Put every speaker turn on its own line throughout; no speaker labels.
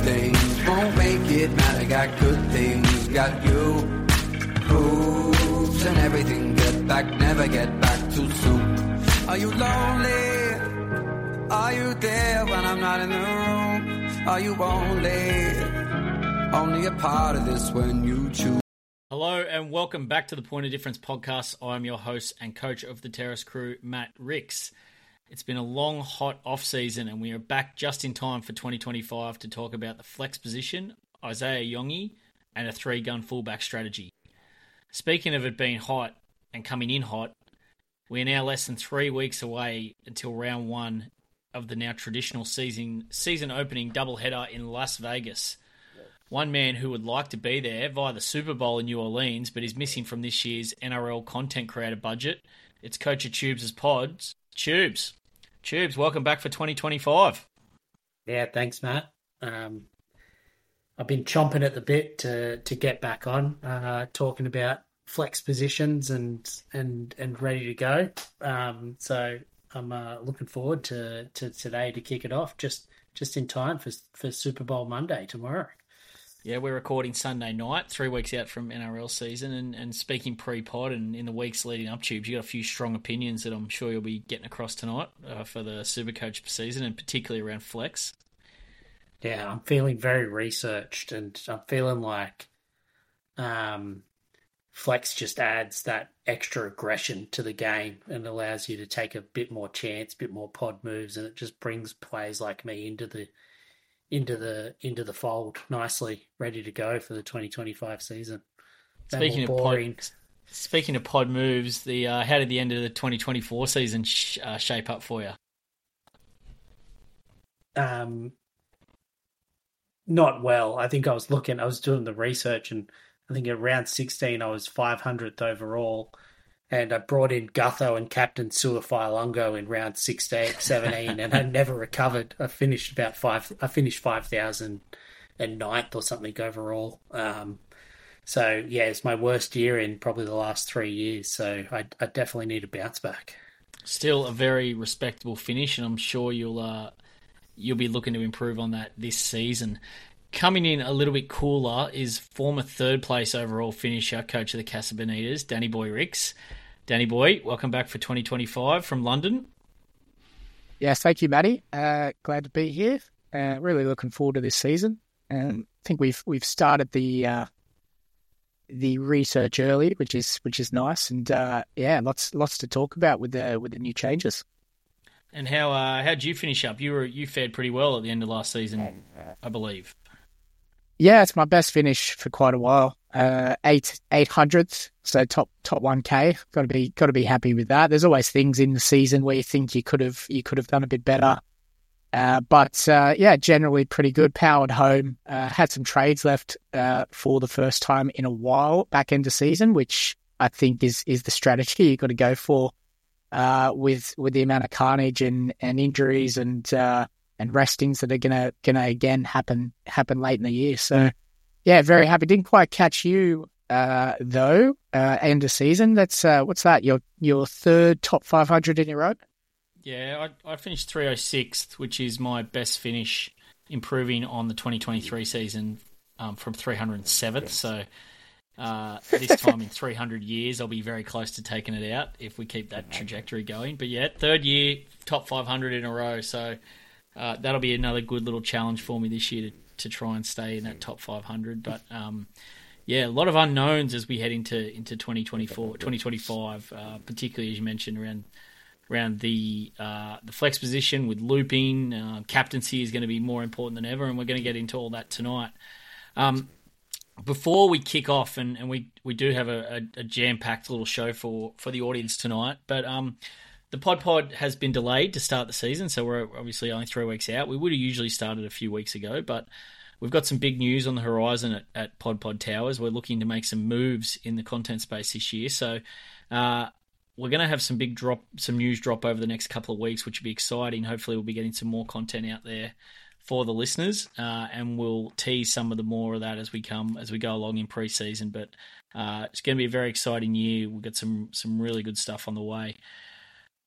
things won't make it matter. Got good things, got you. Hoops and everything. Get back, never get back too soon. Are you lonely? Are you there when I'm not in the room? Are you only a part of this when you choose?
Hello and welcome back to the Point of Difference podcast. I'm your host and coach of the Terrace crew, Matt Ricks. It's been a long, hot off-season and we are back just in time for 2025 to talk about the flex position, Isaiah Yonge, and a three-gun fullback strategy. Speaking of it being hot and coming in hot, we are now less than 3 weeks away until round one of the now traditional season opening doubleheader in Las Vegas. One man who would like to be there via the Super Bowl in New Orleans, but is missing from this year's NRL content creator budget. It's Coach of Tubes' pods, Tubes. Tubes, welcome back for 2025.
Yeah, thanks, Matt. I've been chomping at the bit to get back on, talking about flex positions and ready to go. So I'm looking forward to today to kick it off, just in time for Super Bowl Monday tomorrow.
Yeah, we're recording Sunday night, 3 weeks out from NRL season, and speaking pre-pod and in the weeks leading up, Tubes, you got a few strong opinions that I'm sure you'll be getting across tonight for the Supercoach season, and particularly around flex.
Yeah, I'm feeling very researched, and I'm feeling like flex just adds that extra aggression to the game and allows you to take a bit more chance, a bit more pod moves, and it just brings players like me into the fold nicely, ready to go for the 2025 season.
Speaking of pod moves, how did the end of the 2024 season shape up for you?
Not well. I think I was doing the research, and I think at round 16 I was 500th overall, and I brought in Gutho and captain Suafai-Lungo in round 16, 17, and I never recovered. I finished 5,009th or something overall. So yeah, it's my worst year in probably the last 3 years. So I definitely need a bounce back.
Still a very respectable finish, and I'm sure you'll be looking to improve on that this season. Coming in a little bit cooler is former third place overall finisher, coach of the Casa Bonitas, Danny Boy Ricks. Danny Boy, welcome back for 2025 from London.
Yes, thank you, Matty. Glad to be here. Really looking forward to this season. I think we've started the research early, which is nice, and lots to talk about with the new changes.
And how'd you finish up? You fared pretty well at the end of last season, I believe.
Yeah, it's my best finish for quite a while. 800th, so top 1K. Got to be happy with that. There's always things in the season where you think you could have done a bit better, but generally pretty good. Powered home. Had some trades left for the first time in a while back end of season, which I think is the strategy you got to go for with the amount of carnage and injuries and restings that are gonna again happen late in the year. So yeah, very happy. Didn't quite catch you though. End of season. That's what's that? Your third top 500 in a row.
Yeah, I finished 306th, which is my best finish, improving on the 2023 season from 307th. Yes. So this time in 300 years, I'll be very close to taking it out if we keep that trajectory going. But yeah, third year, top 500 in a row. So that'll be another good little challenge for me this year to try and stay in that top 500. But a lot of unknowns as we head into 2025, particularly as you mentioned around the flex position with looping. Captaincy is going to be more important than ever, and we're going to get into all that tonight. Before we kick off, and we do have a jam-packed little show for the audience tonight, but the pod has been delayed to start the season, so we're obviously only 3 weeks out. We would have usually started a few weeks ago, but we've got some big news on the horizon at Pod Towers. We're looking to make some moves in the content space this year, so we're going to have some news drop over the next couple of weeks, which will be exciting. Hopefully we'll be getting some more content out there for the listeners, and we'll tease some of the more of that as we go along in pre-season. But it's going to be a very exciting year. We've got some really good stuff on the way.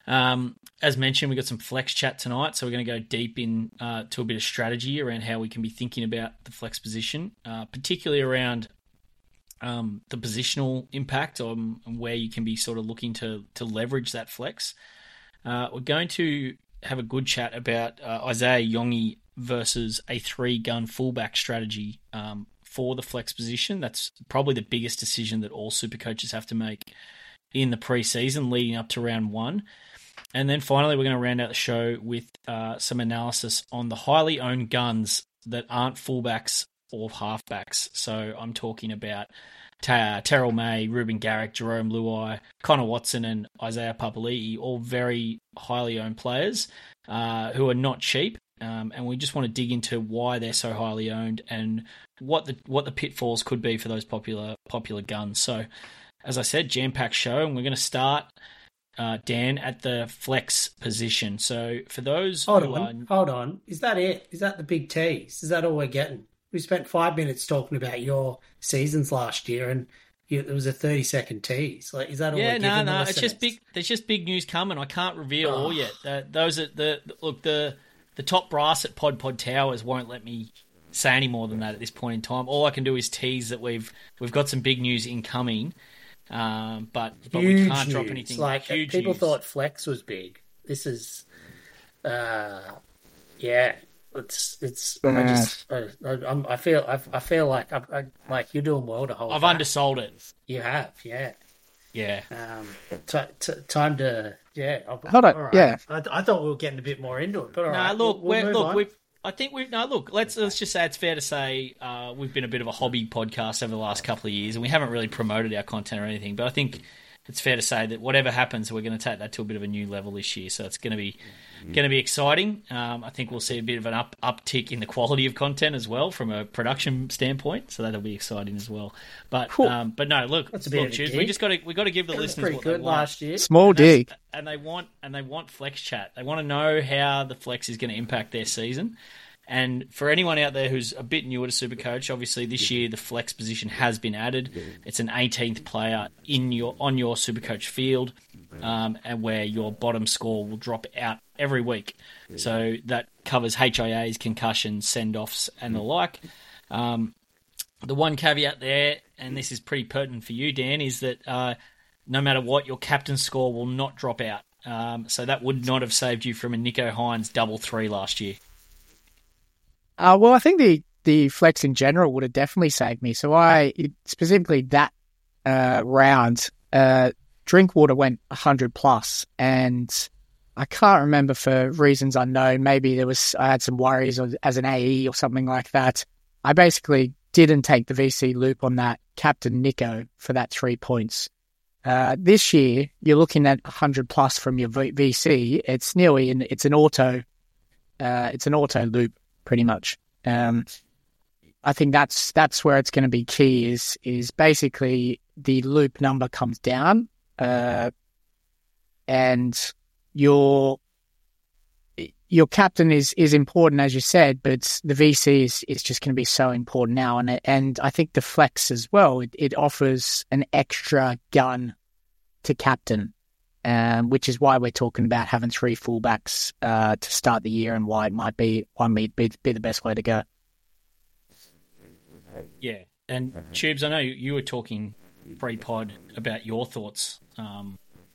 As mentioned, we've got some flex chat tonight, so we're going to go deep in to a bit of strategy around how we can be thinking about the flex position, particularly around the positional impact on where you can be sort of looking to leverage that flex. We're going to have a good chat about Isaiah Yongi versus a 3-gun fullback strategy for the flex position. That's probably the biggest decision that all super coaches have to make in the preseason leading up to round 1. And then finally, we're going to round out the show with some analysis on the highly owned guns that aren't fullbacks or halfbacks. So I'm talking about Terrell May, Ruben Garrick, Jerome Luai, Connor Watson, and Isaiah Papali'i, all very highly owned players who are not cheap. And we just want to dig into why they're so highly owned and what the pitfalls could be for those popular guns. So, as I said, jam-packed show, and we're going to start, Dan, at the flex position. So for those
hold on, is that it? Is that the big tease? Is that all we're getting? We spent 5 minutes talking about your seasons last year, and it was a 30-second tease. Like, is that all?
Yeah,
we're giving
no.
the
It's just big. There's just big news coming. I can't reveal all yet. Those are the top brass at Pod Towers won't let me say any more than that at this point in time. All I can do is tease that we've got some big news incoming. But we can't drop anything.
Like,
huge
people
news.
thought flex was big. This is, yeah. It's. I feel like you're doing well to hold.
I've
back.
undersold it.
You have, yeah.
Yeah.
Time to, yeah.
Hold on,
right.
yeah.
I thought we were getting a bit more into it, but all right.
Look,
we'll move on.
Let's just say it's fair to say we've been a bit of a hobby podcast over the last couple of years, and we haven't really promoted our content or anything. But I think it's fair to say that whatever happens, we're going to take that to a bit of a new level this year. So it's going to be exciting. I think we'll see a bit of an uptick in the quality of content as well from a production standpoint. So that'll be exciting as well. But no, look, Cheers, we got to give the listeners what they want.
Last year.
Small dig.
And they want flex chat. They want to know how the flex is going to impact their season. And for anyone out there who's a bit newer to Supercoach, obviously this year the flex position has been added. It's an 18th player on your Supercoach field, and where your bottom score will drop out every week. So that covers HIAs, concussions, send-offs, and the like. The one caveat there, and this is pretty pertinent for you, Dan, is that no matter what, your captain score will not drop out. So that would not have saved you from a Nico Hines double 3 last year.
Well, I think the flex in general would have definitely saved me. So specifically that round, Drinkwater went 100 plus, and I can't remember for reasons unknown. Maybe I had some worries as an AE or something like that. I basically didn't take the VC loop on that captain Nico for that 3 points. This year, you're looking at 100 plus from your VC. It's nearly it's an auto loop. Pretty much. I think that's where it's going to be key is basically the loop number comes down, and your captain is important, as you said, but the VC is just going to be so important now, and I think the flex as well, it offers an extra gun to captain. Which is why we're talking about having 3 fullbacks to start the year, and why it might be the best way to go.
Yeah, and Tubes, I know you were talking pre-pod about your thoughts on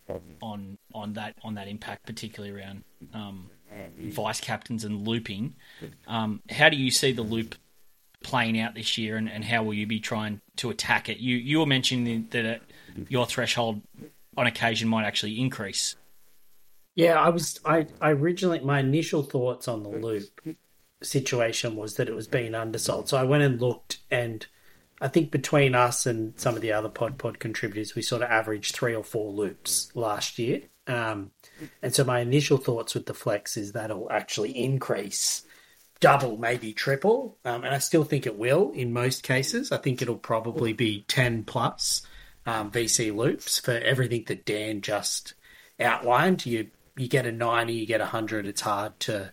that impact, particularly around vice captains and looping. How do you see the loop playing out this year, and how will you be trying to attack it? You were mentioning that your threshold on occasion might actually increase.
Yeah, I originally, my initial thoughts on the loop situation was that it was being undersold. So I went and looked, and I think between us and some of the other pod contributors, we sort of averaged 3 or 4 loops last year. And so my initial thoughts with the flex is that it'll actually increase double, maybe triple. And I still think it will in most cases. I think it'll probably be 10 plus. VC loops for everything that Dan just outlined. You get a 90, you get 100. It's hard to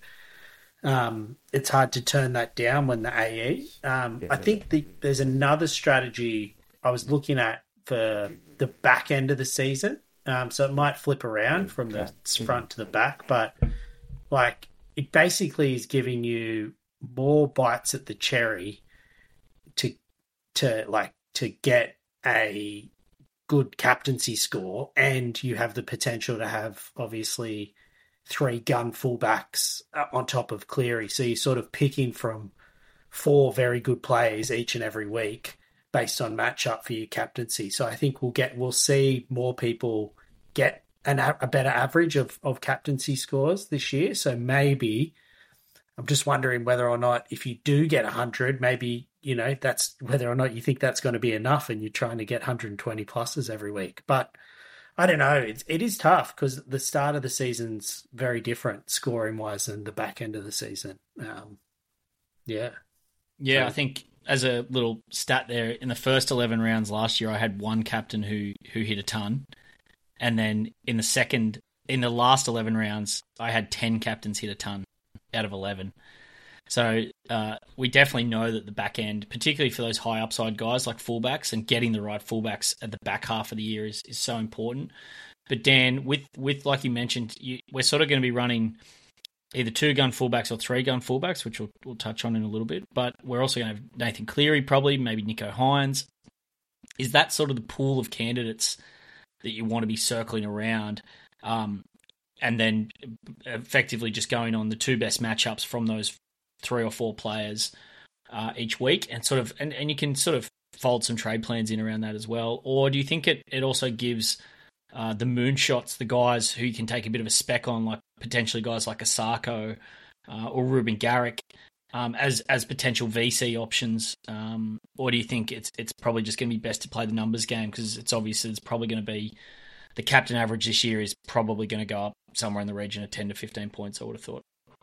turn that down when the AE. I think there's another strategy I was looking at for the back end of the season, So it might flip around from the front to the back, but like it basically is giving you more bites at the cherry to get a good captaincy score, and you have the potential to have obviously 3 gun fullbacks on top of Cleary. So you're sort of picking from 4 very good players each and every week based on matchup for your captaincy. So I think we'll see more people get a better average of captaincy scores this year. So maybe I'm just wondering whether or not if you do get 100, maybe, that's whether or not you think that's going to be enough and you're trying to get 120 pluses every week. But I don't know. It is tough because the start of the season's very different scoring-wise than the back end of the season. Yeah,
I think as a little stat there, in the first 11 rounds last year, I had one captain who hit a ton. And then in the last 11 rounds, I had 10 captains hit a ton out of 11. So we definitely know that the back end, particularly for those high upside guys like fullbacks, and getting the right fullbacks at the back half of the year is so important. But Dan, with like you mentioned, we're sort of going to be running either 2 gun fullbacks or 3 gun fullbacks, which we'll touch on in a little bit. But we're also going to have Nathan Cleary, probably, maybe Nicho Hynes. Is that sort of the pool of candidates that you want to be circling around, and then effectively just going on the 2 best matchups from those 3 or 4 players each week, and sort of and you can sort of fold some trade plans in around that as well? Or do you think it also gives the moonshots, the guys who you can take a bit of a spec on, like potentially guys like Asako or Ruben Garrick, as potential VC options? Or do you think it's probably just going to be best to play the numbers game, because it's obvious it's probably going to be the captain average this year is probably going to go up somewhere in the region of 10 to 15 points, I would have thought.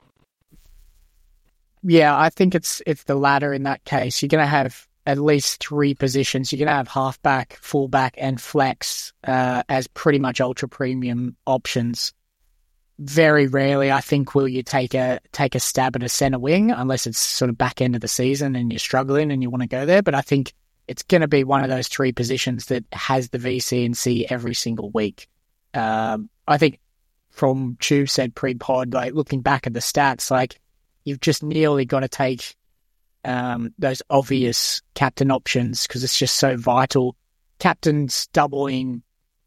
Yeah, I think it's the latter in that case. You're going to have at least 3 positions. You're going to have halfback, fullback, and flex as pretty much ultra premium options. Very rarely, I think, will you take a stab at a centre wing, unless it's sort of back end of the season and you're struggling and you want to go there. But I think it's going to be one of those 3 positions that has the VC and C every single week. I think from Chu said pre-pod, like looking back at the stats, like you've just nearly got to take those obvious captain options because it's just so vital. Captains doubling,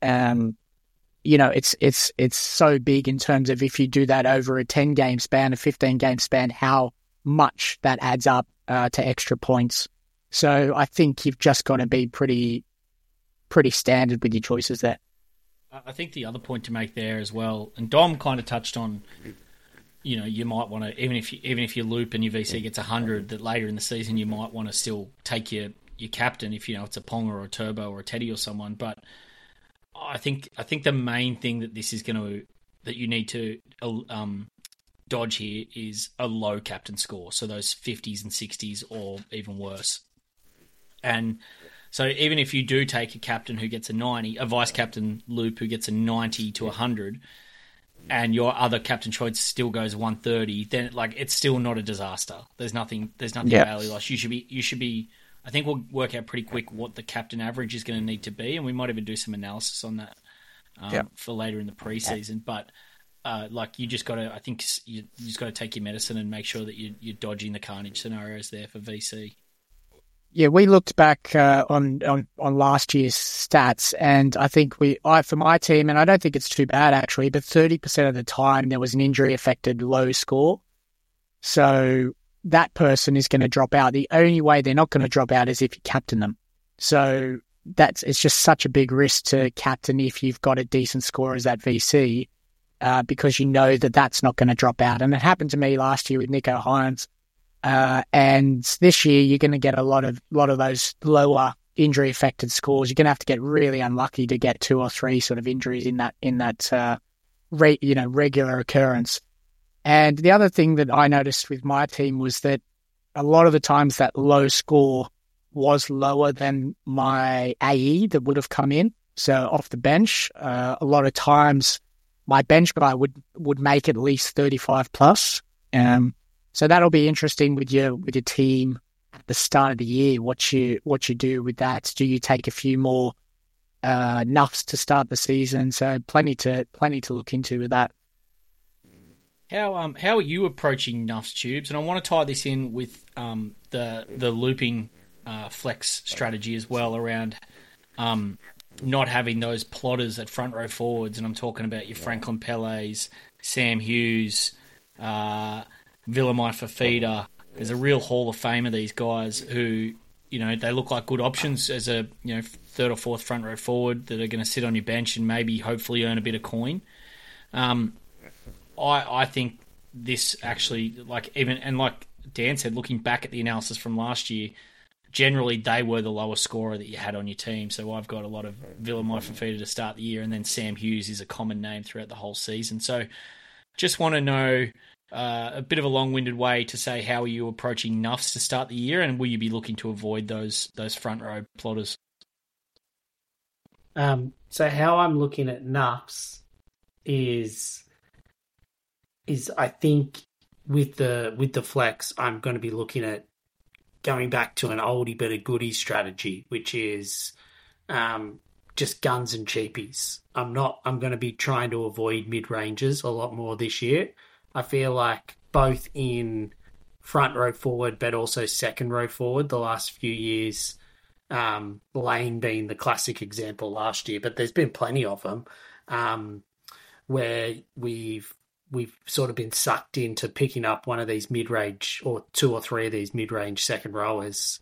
it's so big in terms of if you do that over a 10-game span, a 15-game span, how much that adds up to extra points. So I think you've just got to be pretty standard with your choices there.
I think the other point to make there as well, and Dom kind of touched on, you might want to, even if you loop and your VC gets 100, that later in the season you might want to still take your captain if it's a Ponga or a Turbo or a Teddy or someone. But I think the main thing that you need to dodge here is a low captain score, so those 50s and 60s or even worse. And so even if you do take a captain who gets a 90, a vice captain loop who gets a 90 to 100, and your other captain choice still goes 130, then it's still not a disaster. There's nothing badly lost. You should be. I think we'll work out pretty quick what the captain average is going to need to be, and we might even do some analysis on that for later in the preseason. But you just got to. I think you just got to take your medicine and make sure that you're dodging the carnage scenarios there for VC.
Yeah, we looked back on last year's stats, and I think for my team, and I don't think it's too bad actually, but 30% of the time there was an injury-affected low score. So that person is going to drop out. The only way they're not going to drop out is if you captain them. So it's just such a big risk to captain if you've got a decent score as that VC, because you know that's not going to drop out. And it happened to me last year with Nicho Hynes. And this year you're going to get a lot of those lower injury affected scores. You're going to have to get really unlucky to get 2 or 3 sort of injuries in that regular occurrence. And the other thing that I noticed with my team was that a lot of the times that low score was lower than my AE that would have come in. So off the bench, a lot of times my bench guy would make at least 35 plus. So that'll be interesting with your team at the start of the year. What you do with that? Do you take a few more Nuffs to start the season. So plenty to look into with that.
How are you approaching Nuffs, Tubes? And I want to tie this in with the looping flex strategy as well around not having those plotters at front row forwards. And I'm talking about your Franklin Pelés, Sam Hughes, Vilamai Fafita. There's a real Hall of Fame of these guys who, they look like good options as a, third or fourth front row forward that are going to sit on your bench and maybe hopefully earn a bit of coin. I think this actually, like Dan said, looking back at the analysis from last year, generally they were the lowest scorer that you had on your team. So I've got a lot of Vilamai Fafita to start the year, and then Sam Hughes is a common name throughout the whole season. So just want to know a bit of a long-winded way to say, how are you approaching Nuffs to start the year, and will you be looking to avoid those front row plotters?
So how I'm looking at Nuffs is I think with the flex, I'm going to be looking at going back to an oldie but a goodie strategy, which is just guns and cheapies. I'm going to be trying to avoid mid-ranges a lot more this year. I feel like both in front row forward but also second row forward the last few years, Lane being the classic example last year, but there's been plenty of them where we've sort of been sucked into picking up one of these mid-range or two or three of these mid-range second rowers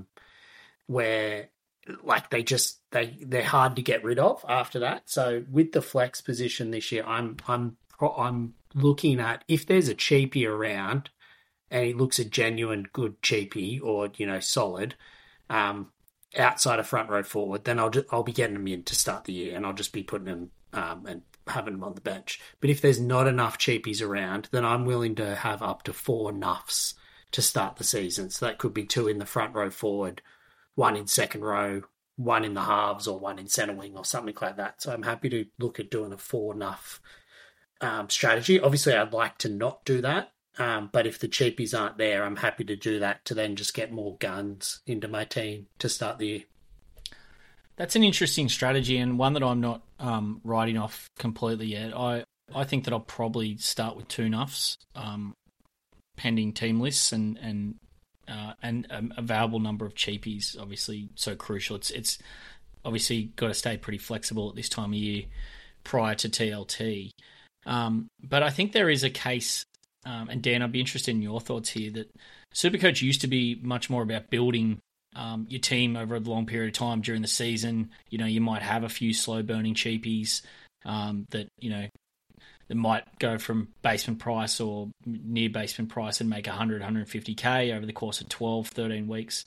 where like they're hard to get rid of after that. So with the flex position this year, I'm looking at if there's a cheapie around and he looks a genuine good cheapie or, solid, outside of front row forward, then I'll be getting them in to start the year, and I'll just be putting them and having them on the bench. But if there's not enough cheapies around, then I'm willing to have up to 4 Nuffs to start the season. So that could be 2 in the front row forward, 1 in second row, 1 in the halves, or 1 in centre wing or something like that. So I'm happy to look at doing a 4 Nuff strategy. Obviously, I'd like to not do that. But if the cheapies aren't there, I'm happy to do that to then just get more guns into my team to start the year.
That's an interesting strategy, and one that I'm not writing off completely yet. I think that I'll probably start with 2 Nuffs, pending team lists and available number of cheapies. Obviously, so crucial. It's obviously got to stay pretty flexible at this time of year prior to TLT. But I think there is a case. And Dan, I'd be interested in your thoughts here, that Supercoach used to be much more about building your team over a long period of time during the season. You might have a few slow-burning cheapies that might go from basement price or near basement price and make 100, 150K over the course of 12, 13 weeks.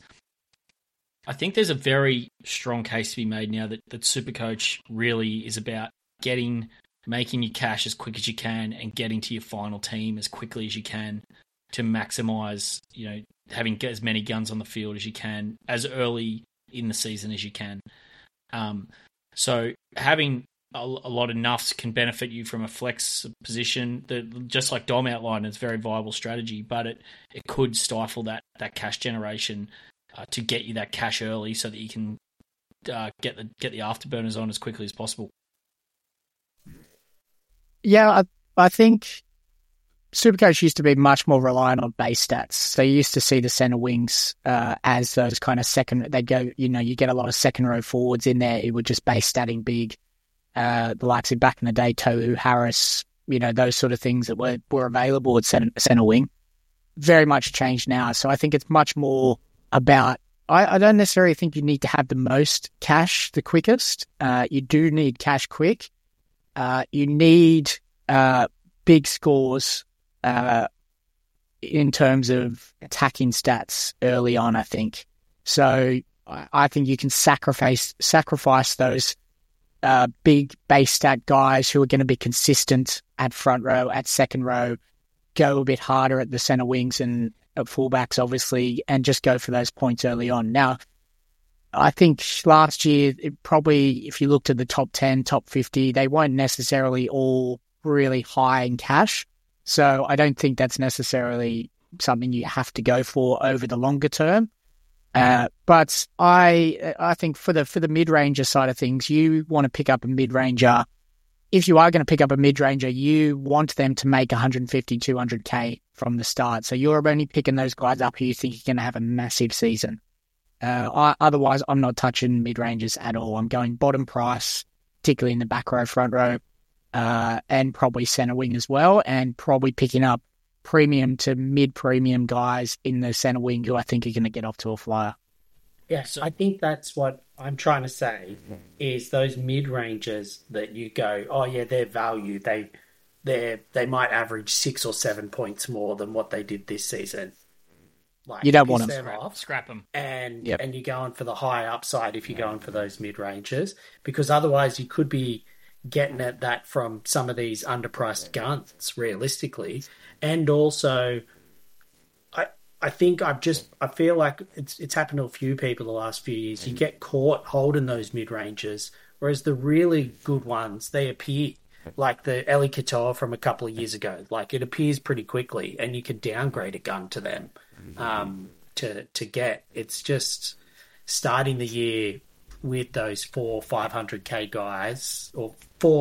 I think there's a very strong case to be made now that Supercoach really is about making your cash as quick as you can and getting to your final team as quickly as you can to maximize, having as many guns on the field as you can as early in the season as you can. So having a lot of Nuffs can benefit you from a flex position that, just like Dom outlined, it's a very viable strategy, but it could stifle that cash generation to get you that cash early so that you can get the afterburners on as quickly as possible.
Yeah, I think Supercoach used to be much more reliant on base stats. So you used to see the centre wings as those kind of second. They'd go, you get a lot of second row forwards in there. It would just base statting big. The likes of back in the day, Tohu, Harris, those sort of things that were available at centre wing. Very much changed now. So I think it's much more about. I don't necessarily think you need to have the most cash the quickest. You do need cash quick. You need big scores in terms of attacking stats early on, I think. So I think you can sacrifice those big base stat guys who are going to be consistent at front row, at second row, go a bit harder at the centre wings and at fullbacks, obviously, and just go for those points early on. Now, I think last year, if you looked at the top 10, top 50, they weren't necessarily all really high in cash. So I don't think that's necessarily something you have to go for over the longer term. But I think for the mid-ranger side of things, you want to pick up a mid-ranger. If you are going to pick up a mid-ranger, you want them to make 150, 200K from the start. So you're only picking those guys up who you think are going to have a massive season. Otherwise, I'm not touching mid-rangers at all. I'm going bottom price, particularly in the back row, front row, and probably centre wing as well, and probably picking up premium to mid-premium guys in the centre wing who I think are going to get off to a flyer.
Yes, I think that's what I'm trying to say, is those mid-rangers that you go, oh yeah, they're value. They might average 6 or 7 points more than what they did this season. Like,
you don't want them.
Scrap them.
And you're going for the high upside if you're going for those mid-rangers, because otherwise you could be getting at that from some of these underpriced guns, realistically. And also, I think I feel like it's happened to a few people the last few years. You get caught holding those mid-rangers, whereas the really good ones, they appear, like the Eli Katoa from a couple of years ago. Like, it appears pretty quickly, and you can downgrade a gun to them to get. It's just starting the year with those 500K guys, or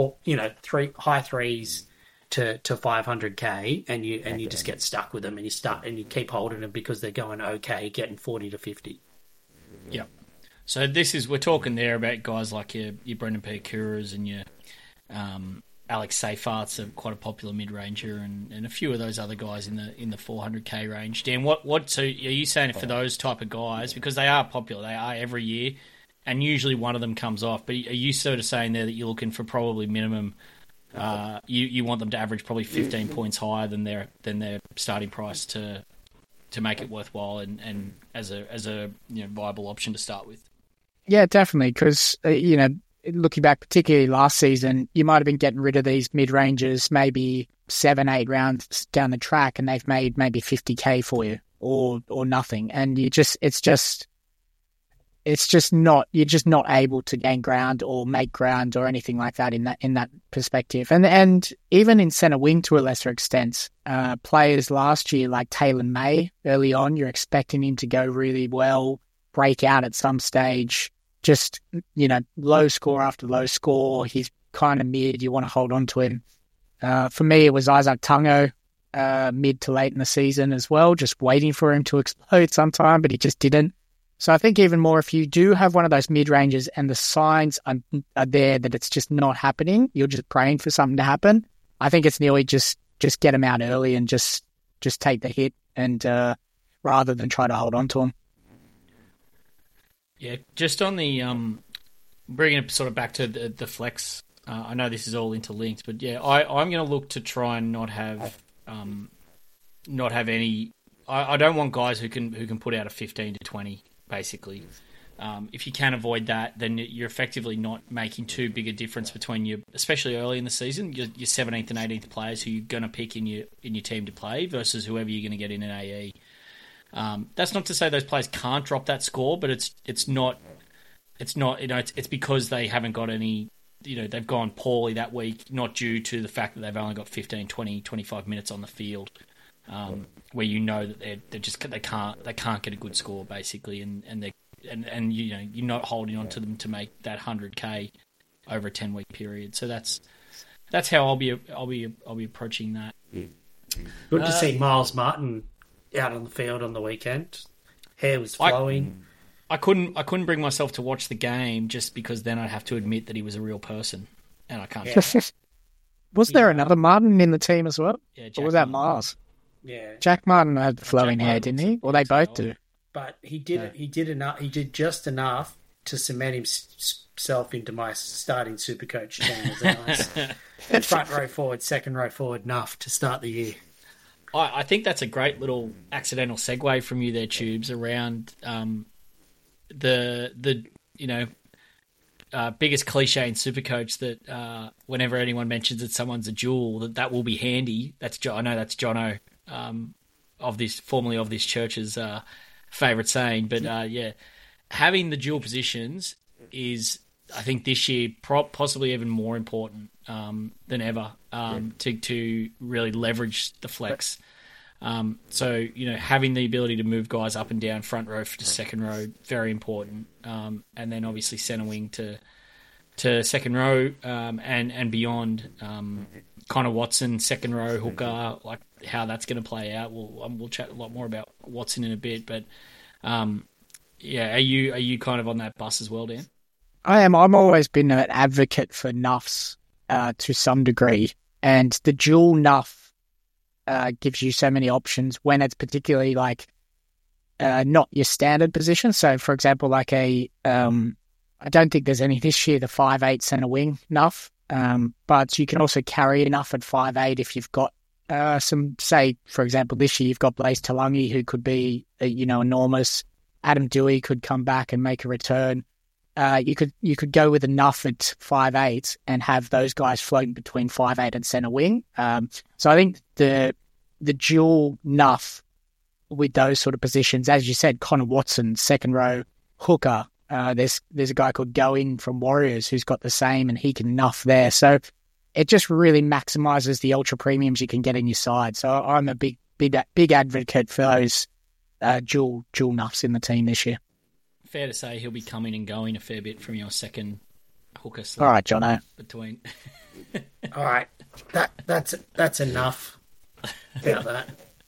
high threes to 500K, and you just get stuck with them, and you keep holding them because they're going okay, getting 40 to 50.
Yep. So we're talking there about guys like your Brendan Petakuras and your Alex Seyfarth's are quite a popular mid-ranger, and a few of those other guys in the 400K range. Dan, so are you saying for those type of guys, because they are popular, they are every year, and usually one of them comes off, but are you sort of saying there that you're looking for probably minimum, you want them to average probably 15 points higher than their starting price to make it worthwhile and as a viable option to start with?
Yeah, definitely, because looking back, particularly last season, you might have been getting rid of these mid-rangers maybe 7-8 rounds down the track, and they've made maybe 50K for you or nothing, and you're just not able to gain ground or make ground or anything like that in that perspective. And even in centre wing to a lesser extent, players last year like Taylor May early on, you're expecting him to go really well, break out at some stage. Just, low score after low score. He's kind of mid. You want to hold on to him. For me, it was Isaac Tungo, mid to late in the season as well, just waiting for him to explode sometime, but he just didn't. So I think even more, if you do have one of those mid-ranges and the signs are there that it's just not happening, you're just praying for something to happen, I think it's nearly just get him out early and just take the hit, and rather than try to hold on to him.
Yeah, just on the bringing it sort of back to the flex. I know this is all interlinked, but yeah, I'm going to look to try and not have any. I don't want guys who can put out a 15 to 20 basically. If you can avoid that, then you're effectively not making too big a difference between your, especially early in the season, your 17th and 18th players who you're going to pick in your team to play versus whoever you're going to get in an AE. That's not to say those players can't drop that score, but it's not it's because they haven't got any, they've gone poorly that week, not due to the fact that they've only got 15, 20, 25 minutes on the field, where that they can't get a good score basically, and you're not holding on to them to make that 100K over a 10-week period. So that's how I'll be approaching that.
Good to see Miles Martin out on the field on the weekend. Hair was flowing.
I couldn't bring myself to watch the game just because then I'd have to admit that he was a real person, and I can't. Yeah.
Was there another Martin in the team as well?
Yeah,
or was that Miles?
Yeah,
Jack Martin had flowing hair, didn't he? Or they both do.
But he did. He did enough. He did just enough to cement himself into my starting Supercoach team as a nice front row forward, second row forward, enough to start the year.
I think that's a great little accidental segue from you there, Tubes, around the biggest cliche in Supercoach that whenever anyone mentions that someone's a jewel, that will be handy. I know that's Jono, formerly of this church's favourite saying, but yeah, having the dual positions is, I think, this year possibly even more important than ever to really leverage the flex. So, having the ability to move guys up and down front row to second row, very important. And then obviously centre wing to second row and beyond. Connor Watson, second row hooker, like how that's going to play out. We'll chat a lot more about Watson in a bit, but are you kind of on that bus as well, Dan?
I am. I've always been an advocate for nuffs to some degree, and the dual nuff gives you so many options when it's particularly like not your standard position. So, for example, like I don't think there's any this year, the 5'8" centre wing nuff, but you can also carry enough at 5'8" if you've got some, say, for example, this year you've got Blaise Talangi, who could be enormous. Adam Dewey could come back and make a return. You could go with enough at 5'8" and have those guys floating between 5'8" and centre wing. So I think the dual nuff with those sort of positions, as you said, Connor Watson, second row hooker. There's a guy called Go In from Warriors who's got the same, and he can nuff there. So it just really maximises the ultra premiums you can get in your side. So I'm a big advocate for those dual nuffs in the team this year.
Fair to say he'll be coming and going a fair bit from your second hooker slot.
All right, Jono.
Between.
All right, that's enough about that.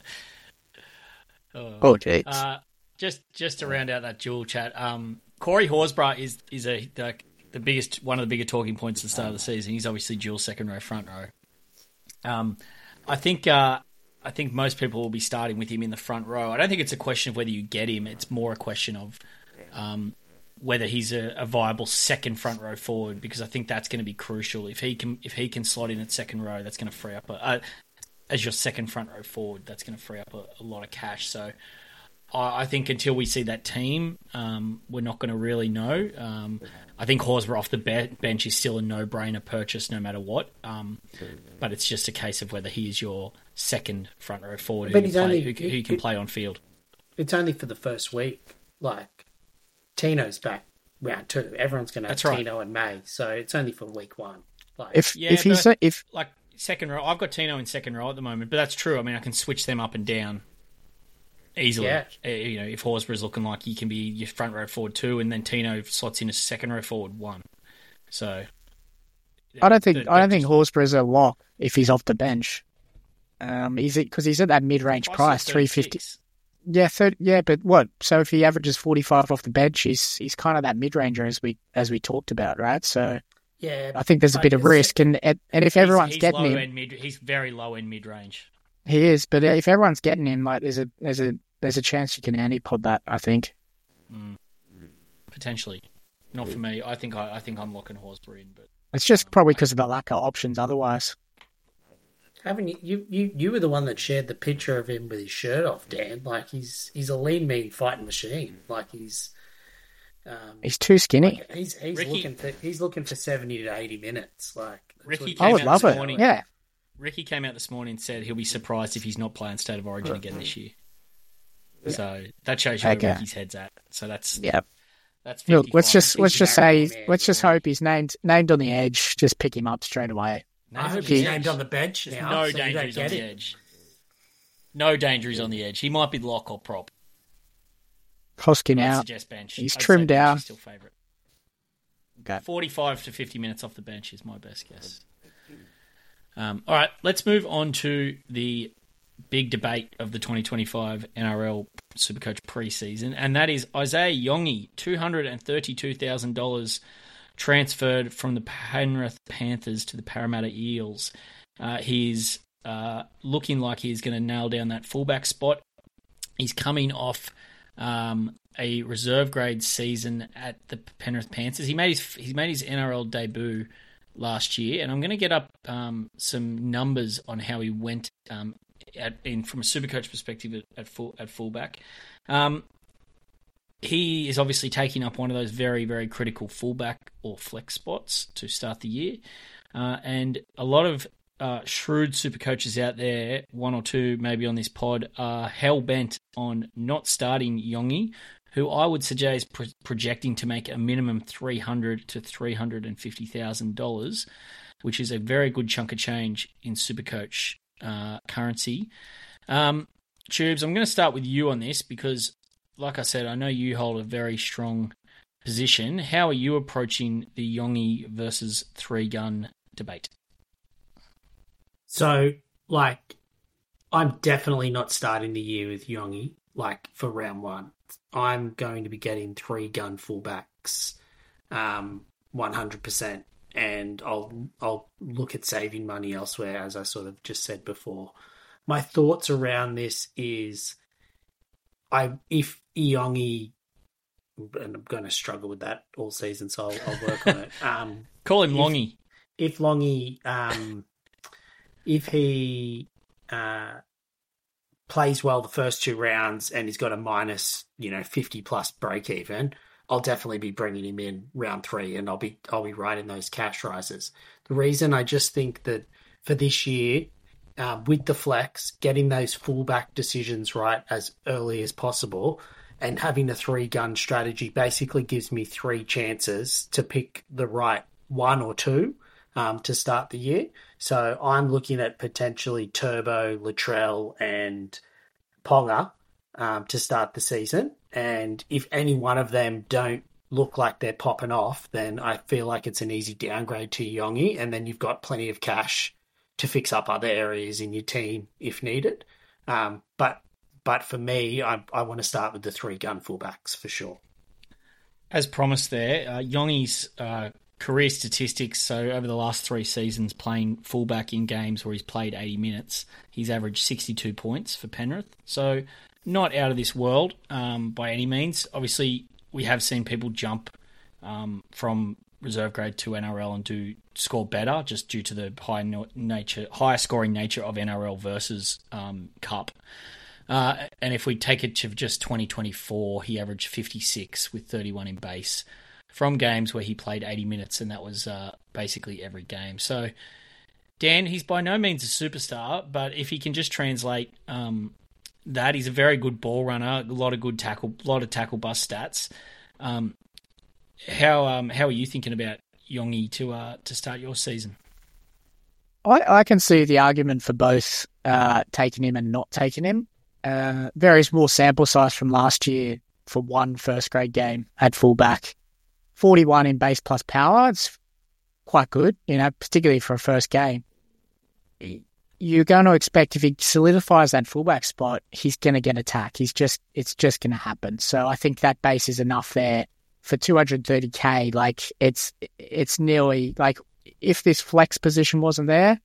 Oh, jeez.
Just to round out that dual chat, Corey Horsburgh is the biggest, one of the bigger talking points at the start of the season. He's obviously dual second row, front row. I think most people will be starting with him in the front row. I don't think it's a question of whether you get him. It's more a question of whether he's a viable second front row forward, because I think that's going to be crucial. If he can slot in at second row, that's going to free up as your second front row forward. That's going to free up a lot of cash. So I think until we see that team, we're not going to really know. I think Horsburgh off the bench is still a no-brainer purchase no matter what. But it's just a case of whether he is your second front row forward who can play on field.
It's only for the first week. Like, Tino's back round 2. Everyone's going to have Tino in May, so it's only for week 1. Like,
if second row, I've got Tino in second row at the moment, but that's true. I mean, I can switch them up and down easily. Yeah. If Horsburgh's looking like he can be your front row forward 2, and then Tino slots in as second row forward 1. So
I don't think Horsburgh's a lock if he's off the bench. Because he's at that mid-range price, 350. Yeah, but what? So if he averages 45 off the bench, he's kind of that mid-ranger as we talked about, right? So
yeah,
I think there's a bit of risk, and if everyone's getting him,
he's very low in mid-range.
He is, but if everyone's getting him, like there's a chance you can antipod that. I think
potentially, not for me. I think I'm locking Horsburgh in, but
it's just probably because of the lack of options otherwise.
Haven't you were the one that shared the picture of him with his shirt off, Dan? Like he's a lean, mean fighting machine. Like he's
too skinny.
Like he's looking for 70 to 80 minutes. Like
I would love it. Yeah.
Ricky came out this morning and said he'll be surprised if he's not playing State of Origin again this year. So that shows you where Ricky's head's at. So that's That's
look. Let's just hope he's named on the edge. Just pick him up straight away.
I hope he's named on the bench now.
No danger he's on the edge. No danger he's on the edge. He might be lock or prop.
Hoskin out.
Bench.
He's trimmed down.
Still favourite.
Okay.
45 to 50 minutes off the bench is my best guess. All right, let's move on to the big debate of the 2025 NRL Supercoach preseason, and that is Isaiah Yonge, $232,000 transferred from the Penrith Panthers to the Parramatta Eels. He's looking like he's going to nail down that fullback spot. He's coming off a reserve grade season at the Penrith Panthers. He made his NRL debut last year, and I'm going to get up some numbers on how he went from a Supercoach perspective at fullback. He is obviously taking up one of those very, very critical fullback or flex spots to start the year, and a lot of shrewd Supercoaches out there, one or two maybe on this pod, are hell-bent on not starting Yonge, who I would suggest is projecting to make a minimum $300,000 to $350,000, which is a very good chunk of change in Supercoach currency. Tubes, I'm going to start with you on this because, like I said, I know you hold a very strong position. How are you approaching the Yongi versus 3-gun debate?
So, I'm definitely not starting the year with Yongi, for round one. I'm going to be getting 3-gun fullbacks, 100%, and I'll look at saving money elsewhere, as I sort of just said before. My thoughts around this is, if Yongi, and I'm going to struggle with that all season, so I'll work on it.
Call him Longy.
If Longy, if he plays well the first 2 rounds and he's got a minus, 50 plus break even, I'll definitely be bringing him in round 3, and I'll be right in those cash rises. The reason I just think that for this year, with the flex, getting those fullback decisions right as early as possible and having a 3-gun strategy basically gives me 3 chances to pick the right 1 or 2 to start the year. So I'm looking at potentially Turbo, Latrell and Ponga to start the season. And if any one of them don't look like they're popping off, then I feel like it's an easy downgrade to Yongi, and then you've got plenty of cash to fix up other areas in your team if needed. But for me, I want to start with the 3-gun fullbacks for sure.
As promised there, Yongi's career statistics, so over the last 3 seasons playing fullback in games where he's played 80 minutes, he's averaged 62 points for Penrith. So not out of this world by any means. Obviously, we have seen people jump from reserve grade to NRL and do score better just due to the higher scoring nature of NRL versus Cup. And if we take it to just 2024, he averaged 56 with 31 in base from games where he played 80 minutes, and that was basically every game. So, Dan, he's by no means a superstar, but if he can just translate that, he's a very good ball runner, a lot of tackle bust stats. How are you thinking about Yongi to start your season?
I can see the argument for both taking him and not taking him. Very small sample size from last year for one first grade game at fullback. 41 in base plus power. It's quite good, particularly for a first game. You're going to expect if he solidifies that fullback spot, he's going to get attack. It's just going to happen. So I think that base is enough there for 230k. It's nearly if this flex position wasn't there,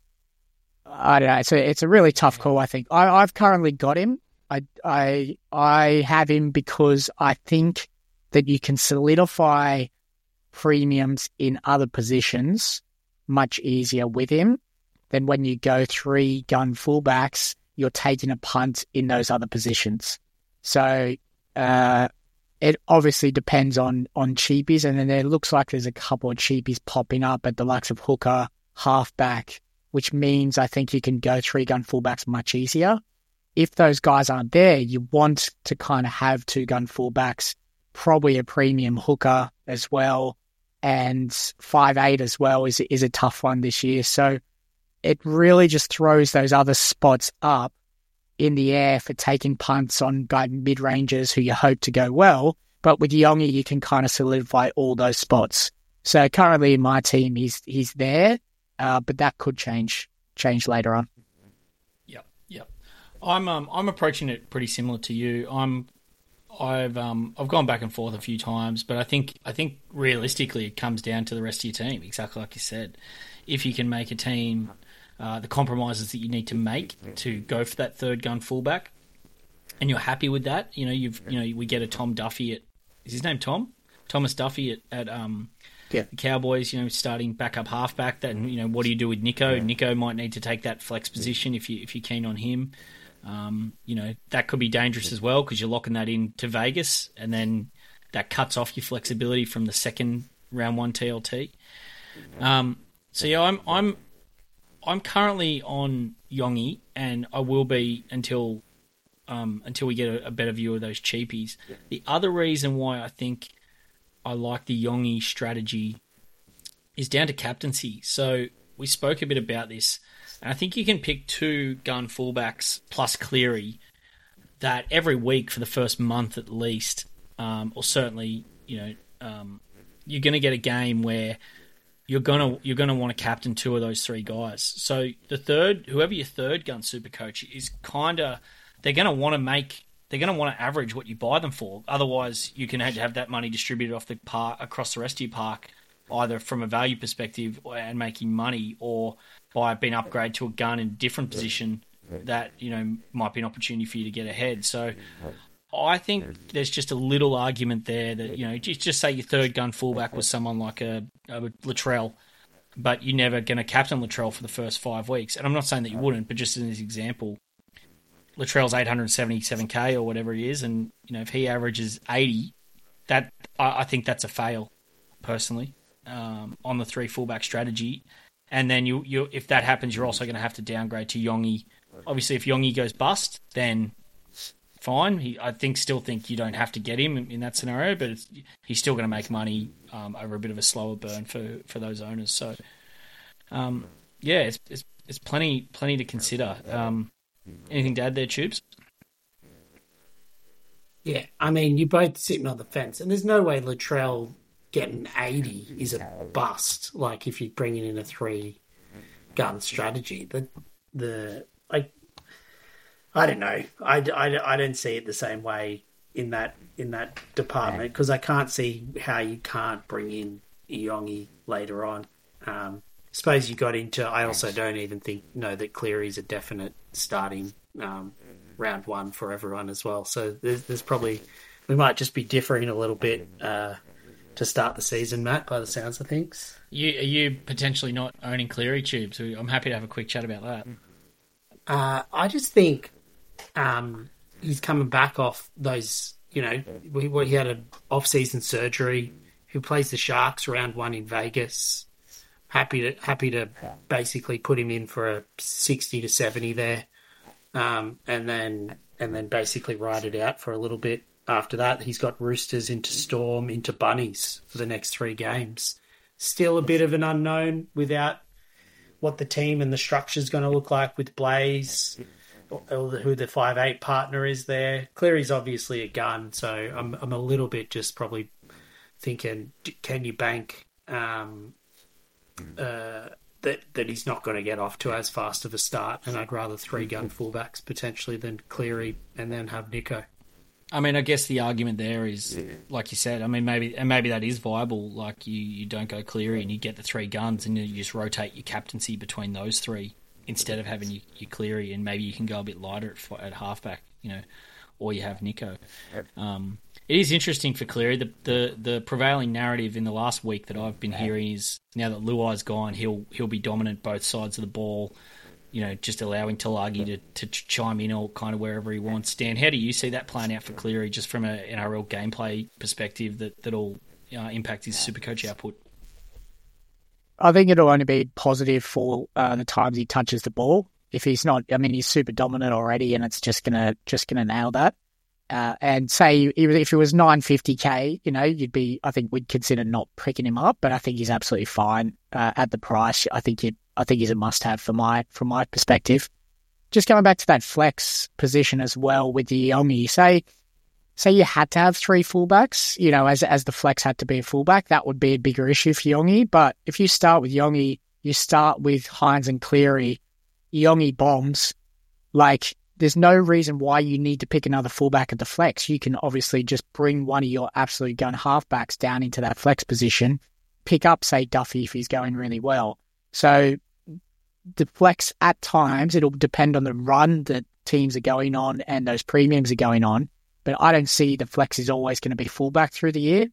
I don't know. It's a really tough call. I think I've currently got him. I have him because I think that you can solidify premiums in other positions much easier with him than when you go 3-gun fullbacks. You're taking a punt in those other positions. So it obviously depends on cheapies, and then there looks like there's a couple of cheapies popping up at the likes of hooker, halfback, which means I think you can go 3-gun fullbacks much easier. If those guys aren't there, you want to kind of have 2-gun fullbacks, probably a premium hooker as well, and 5'8" as well is a tough one this year. So it really just throws those other spots up in the air for taking punts on mid-rangers who you hope to go well. But with Yongi, you can kind of solidify all those spots. So currently in my team, he's there, but that could change later on.
Yep. I'm approaching it pretty similar to you. I've gone back and forth a few times, but I think realistically it comes down to the rest of your team, exactly like you said. If you can make a team the compromises that you need to make to go for that 3-gun fullback, and you're happy with that, we get a Tom Duffy is his name Tom? Thomas Duffy at the Cowboys, starting backup halfback. That, what do you do with Nico? Yeah. Nico might need to take that flex position if you're keen on him. That could be dangerous as well because you're locking that in to Vegas, and then that cuts off your flexibility from the second round 1 TLT. I'm currently on Yongi, and I will be until we get a better view of those cheapies. The other reason why I think I like the Yongi strategy is down to captaincy. So we spoke a bit about this, and I think you can pick 2-gun fullbacks plus Cleary that every week for the first month at least, or certainly, you're going to get a game where you're gonna want to captain two of those three guys. So whoever your third gun super coach is, they're going to want to average what you buy them for. Otherwise, you can have that money distributed off the park across the rest of your park, either from a value perspective and making money, or by being upgraded to a gun in a different position that might be an opportunity for you to get ahead. So I think there's just a little argument there that just say your third gun fullback was someone like a Latrell, but you're never going to captain Latrell for the first 5 weeks. And I'm not saying that you wouldn't, but just in this example, Latrell's 877k or whatever it is, and if he averages 80, I think that's a fail personally on the three fullback strategy. And then you if that happens, you're also going to have to downgrade to Yongi. Obviously, if Yongi goes bust, then fine. I still think you don't have to get him in that scenario, but he's still going to make money over a bit of a slower burn for those owners. So, it's plenty to consider. Anything to add there, Tubes?
Yeah, I mean, you're both sitting on the fence, and there's no way Latrell getting 80 is a bust. Like if you're bringing in a 3-gun strategy, I don't know. I don't see it the same way in that department, because I can't see how you can't bring in Yongi later on. Suppose you got into. I also don't even know that Cleary's a definite starting round one for everyone as well. So there's probably, we might just be differing a little bit to start the season, Matt, by the sounds of things.
Are you potentially not owning Cleary, Tubes? I'm happy to have a quick chat about that.
I just think he's coming back off those, he had an off-season surgery. Who plays the Sharks round one in Vegas. Happy to basically put him in for a 60 to 70 there, and then basically ride it out for a little bit after that. He's got Roosters into Storm into Bunnies for the next 3 games. Still a bit of an unknown without what the team and the structure is going to look like with Blaze, or who the 5'8" partner is there. Cleary's obviously a gun, so I'm a little bit just probably thinking, can you bank that he's not going to get off to as fast of a start, and I'd rather 3-gun fullbacks potentially than Cleary and then have Nico.
I mean, I guess the argument there is, like you said, I mean, maybe that is viable. Like you don't go Cleary and you get the 3 guns and you just rotate your captaincy between those 3 instead of having your Cleary, and maybe you can go a bit lighter at halfback, or you have Nico. It is interesting for Cleary. The prevailing narrative in the last week that I've been hearing is now that Luai's gone, he'll be dominant both sides of the ball. Just allowing Tulagi to chime in or kind of wherever he wants. Dan, how do you see that playing out for Cleary, just from an NRL gameplay perspective that'll impact his Supercoach output?
I think it'll only be positive for the times he touches the ball. If he's not, I mean, he's super dominant already, and it's just gonna nail that. And say if it was 950k, I think we'd consider not pricking him up, but I think he's absolutely fine at the price. I think he's a must-have from my perspective. Just going back to that flex position as well with the Yongi, say you had to have 3 fullbacks, as the flex had to be a fullback, that would be a bigger issue for Yongi. But if you start with Yongi, you start with Hines and Cleary, Yongi bombs, there's no reason why you need to pick another fullback at the flex. You can obviously just bring one of your absolute gun halfbacks down into that flex position, pick up, say, Duffy if he's going really well. So the flex at times, it'll depend on the run that teams are going on and those premiums are going on. But I don't see the flex is always going to be fullback through the year.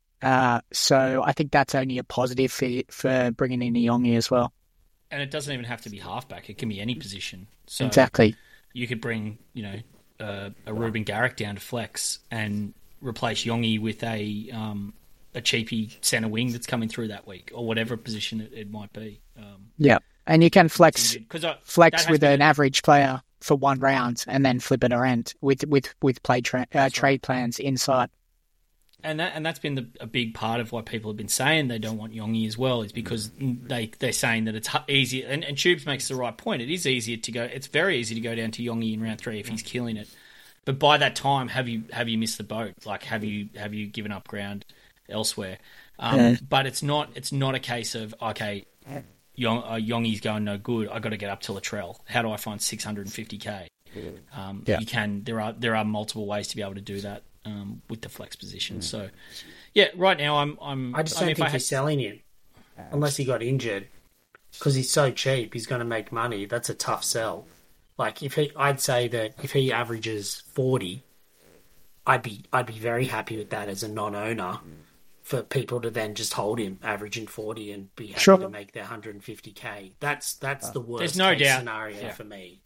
So I think that's only a positive for bringing in Yongi as well.
And it doesn't even have to be halfback. It can be any position. So
exactly.
You could bring, a Ruben Garrick down to flex and replace Yongi with a cheapy centre wing that's coming through that week, or whatever position it might be.
Yeah, and you can flex with an average player for 1 round and then flip it around with trade plans inside.
And that's been a big part of why people have been saying they don't want Yongi as well, is because they're saying that it's easy. And Tubes makes the right point. It is easier to go. It's very easy to go down to Yongi in round 3 if he's killing it. But by that time, have you missed the boat? Like, have you given up ground elsewhere? But it's not a case of, okay, Yongi's going no good, I got to get up to Latrell. How do I find 650k? You can. There are multiple ways to be able to do that with the flex position. So, yeah, right now
I just don't think he's selling him unless he got injured, because he's so cheap. He's going to make money. That's a tough sell. Like, I'd say that if he averages 40, I'd be very happy with that as a non-owner, for people to then just hold him averaging 40 and be happy to make their 150k. That's the worst case scenario for me.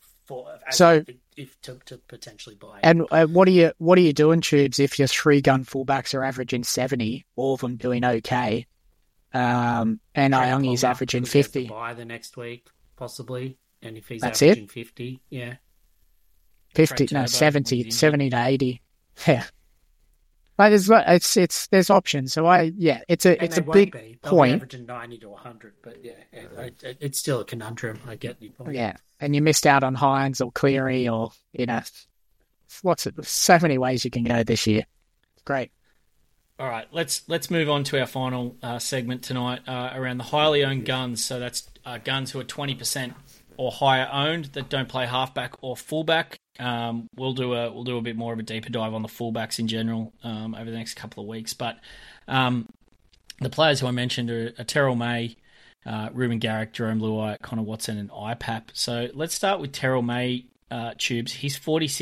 To potentially buy.
And what are you doing, Tubes, if your 3-gun fullbacks are averaging 70, all of them doing okay, and Iongi's averaging 50?
Buy the next week possibly, and if he's
That's
averaging
it?
50, yeah,
50, no, 70 to 80. Yeah. Like there's options. So it's a big point.
Averaging 90 to 100, but it's still a conundrum. I get your point.
Yeah, and you missed out on Hines or Cleary, or so many ways you can go this year. Great.
All right, let's move on to our final segment tonight around the highly owned guns. So that's guns who are 20% or higher owned that don't play halfback or fullback. We'll do a bit more of a deeper dive on the fullbacks in general over the next couple of weeks. But the players who I mentioned are Terrell May, Ruben Garrick, Jerome Luai, Connor Watson, and IPAP. So let's start with Terrell May, Tubes. He's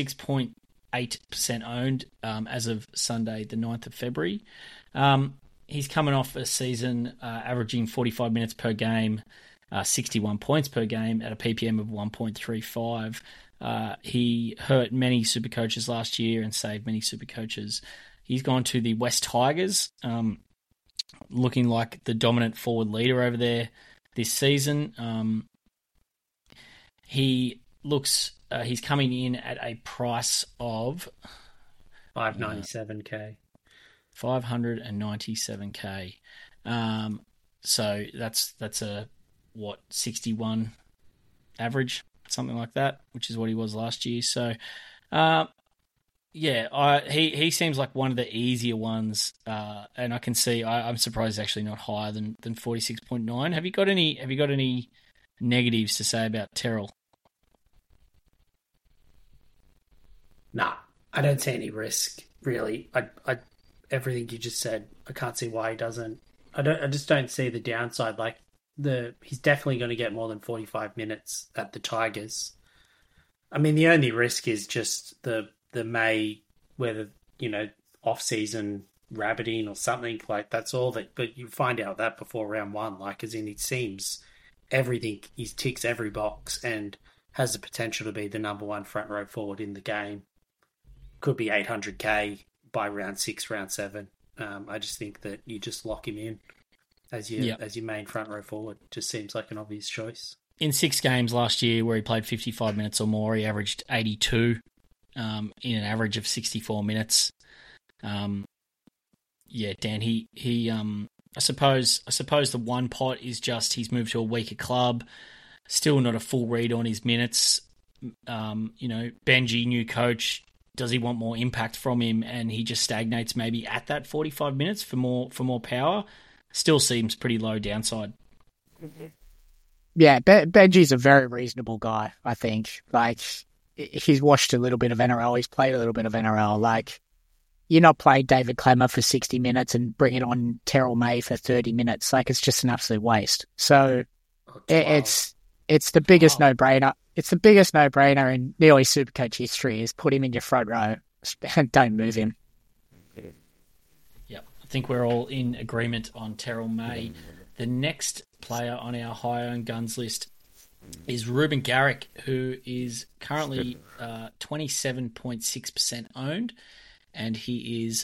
46.8% owned as of Sunday, the 9th of February. He's coming off a season averaging 45 minutes per game, 61 points per game at a PPM of 1.35. He hurt many super coaches last year and saved many super coaches. He's gone to the West Tigers, looking like the dominant forward leader over there this season. He's coming in at a price of
$597k.
$597k. So that's a 61 average, something like that, which is what he was last year. So, he seems like one of the easier ones, and I can see I'm surprised he's actually not higher than 46.9. Have you got any negatives to say about Terrell?
Nah, I don't see any risk really. I everything you just said, I can't see why he doesn't. I just don't see the downside. Like, he's definitely going to get more than 45 minutes at the Tigers. I mean, the only risk is just the May, whether, off-season rabbiting or something, like, that's all that, but you find out that before round one, like, as in, it seems everything, he ticks every box and has the potential to be the number one front row forward in the game. Could be 800k by round 6, round 7. I just think that you just lock him in as your main front row forward. Just seems like an obvious choice.
In 6 games last year where he played 55 minutes or more, he averaged 82 in an average of 64 minutes. Dan, he I suppose the one pot is just he's moved to a weaker club, still not a full read on his minutes. Benji, new coach, does he want more impact from him, and he just stagnates maybe at that 45 minutes for more power? Still seems pretty low downside.
Yeah, Benji's a very reasonable guy, I think. Like, he's watched a little bit of NRL, he's played a little bit of NRL. Like, you're not playing David Klemmer for 60 minutes and bringing on Terrell May for 30 minutes. Like, it's just an absolute waste. So it's the biggest no-brainer. It's the biggest no-brainer in nearly Supercoach history is put him in your front row and don't move him.
Yep, I think we're all in agreement on Terrell May. The next player on our high-owned guns list is Ruben Garrick, who is currently 27.6% owned, and he is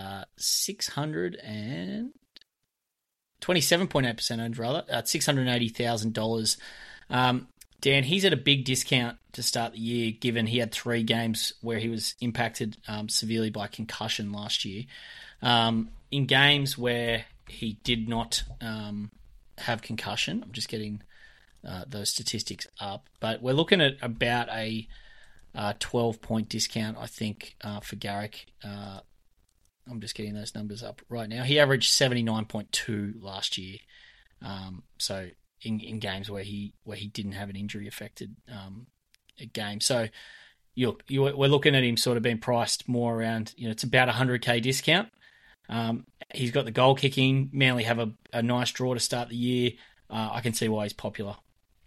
27.8% owned, rather, at $680,000. Dan, he's at a big discount to start the year, given he had 3 games where he was impacted severely by concussion last year. In games where he did not have concussion, I'm just getting those statistics up, but we're looking at about a 12-point discount, I think, for Garrick. I'm just getting those numbers up right now. He averaged 79.2 last year. So in games where he didn't have an injury affected game. So we're looking at him sort of being priced more around, it's about $100K discount. He's got the goal kicking. Manly have a nice draw to start the year. I can see why he's popular.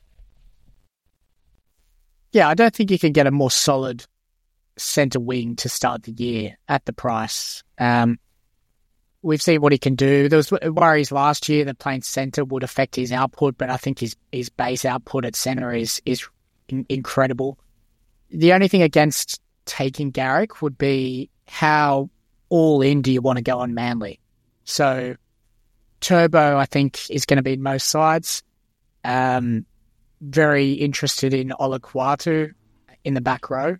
Yeah, I don't think you can get a more solid centre wing to start the year at the price. We've seen what he can do. There was worries last year that playing centre would affect his output, but I think his base output at centre is incredible. The only thing against taking Garrick would be how all in do you want to go on Manly? So Turbo, I think, is going to be in most sides. Very interested in Olakwatu in the back row.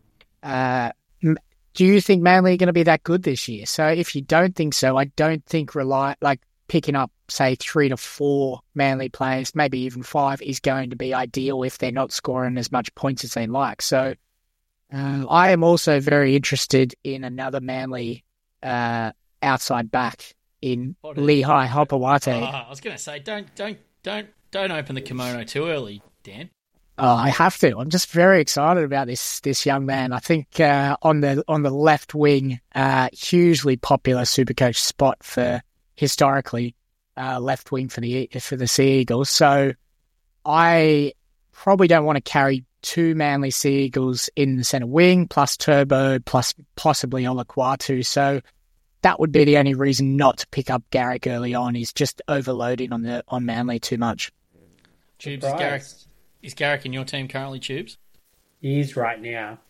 Do you think Manly are going to be that good this year? So if you don't think so, I don't think picking up, say, 3 to 4 Manly players, maybe even 5, is going to be ideal if they're not scoring as much points as they like. So I am also very interested in another Manly outside back in Lehigh Hopewate.
I was going to say, don't open the kimono too early, Dan.
Oh, I have to. I'm just very excited about this young man. I think on the left wing, hugely popular Supercoach spot for historically left wing for the Sea Eagles. So I probably don't want to carry 2 Manly Sea Eagles in the centre wing, plus Turbo, plus possibly Olakwatu. So that would be the only reason not to pick up Garrick early on. Is just overloading on Manly too much.
Tubes, is Garrick in your team currently, Tubes?
He is right now.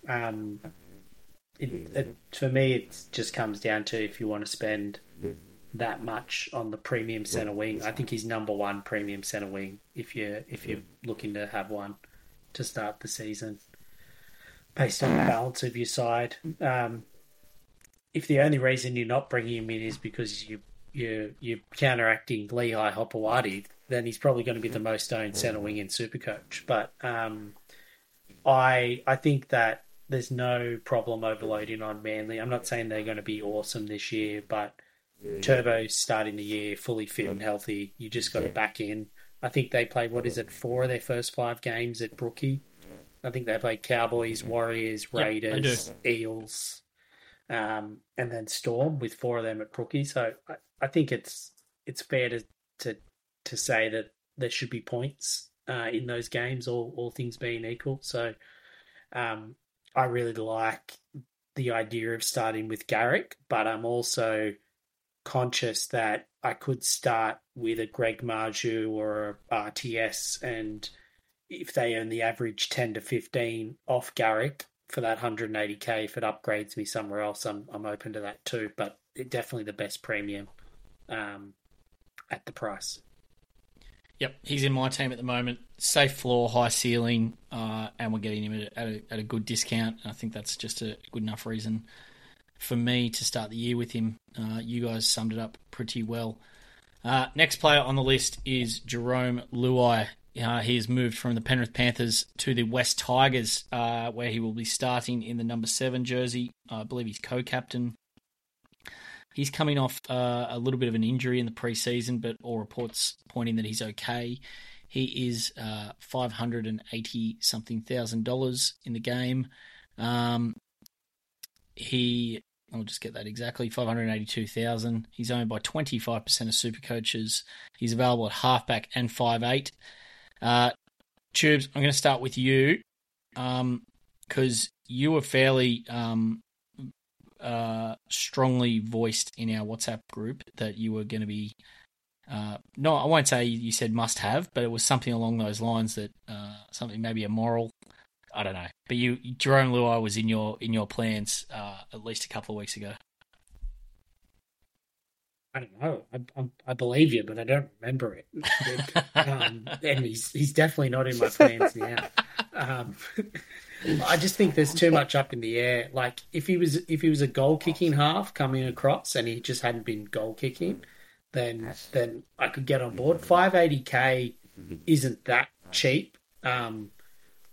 For me, it just comes down to if you want to spend that much on the premium centre wing. I think he's number 1 premium centre wing if you're looking to have one to start the season based on the balance of your side. If the only reason you're not bringing him in is because you're counteracting Lehigh Hopewate, then he's probably going to be the most owned centre wing in Supercoach. But I think that there's no problem overloading on Manly. I'm not saying they're going to be awesome this year, but Turbo's starting the year fully fit and healthy. You just got to back in. I think they played, 4 of their first 5 games at Brookie. I think they played Cowboys, Warriors, Raiders, Eels, and then Storm with 4 of them at Brookie. So I think it's fair to say that there should be points in those games, all things being equal. So I really like the idea of starting with Garrick, but I'm also conscious that I could start with a Greg Marju or a RTS, and if they earn the average 10 to 15 off Garrick for that 180K, if it upgrades me somewhere else, I'm open to that too. But definitely the best premium at the price.
Yep, he's in my team at the moment. Safe floor, high ceiling, and we're getting him at a good discount. I think that's just a good enough reason for me to start the year with him. You guys summed it up pretty well. Next player on the list is Jerome Luai. He has moved from the Penrith Panthers to the West Tigers, where he will be starting in the number 7 jersey. I believe he's co-captain. He's coming off a little bit of an injury in the preseason, but all reports pointing that he's okay. He is $580-something thousand in the game. I'll just get that exactly, $582,000. He's owned by 25% of Supercoaches. He's available at halfback and 5'8". Tubes, I'm going to start with you because you were fairly strongly voiced in our WhatsApp group that you were going to be no, I won't say you said must have, but it was something along those lines that something maybe immoral. I don't know, but Jerome Luai was in your plans at least a couple of weeks ago.
I don't know. I believe you, but I don't remember it. And he's definitely not in my plans now. I just think there's too much up in the air. Like if he was a goal kicking half coming across and he just hadn't been goal kicking, then I could get on board. $580K isn't that cheap.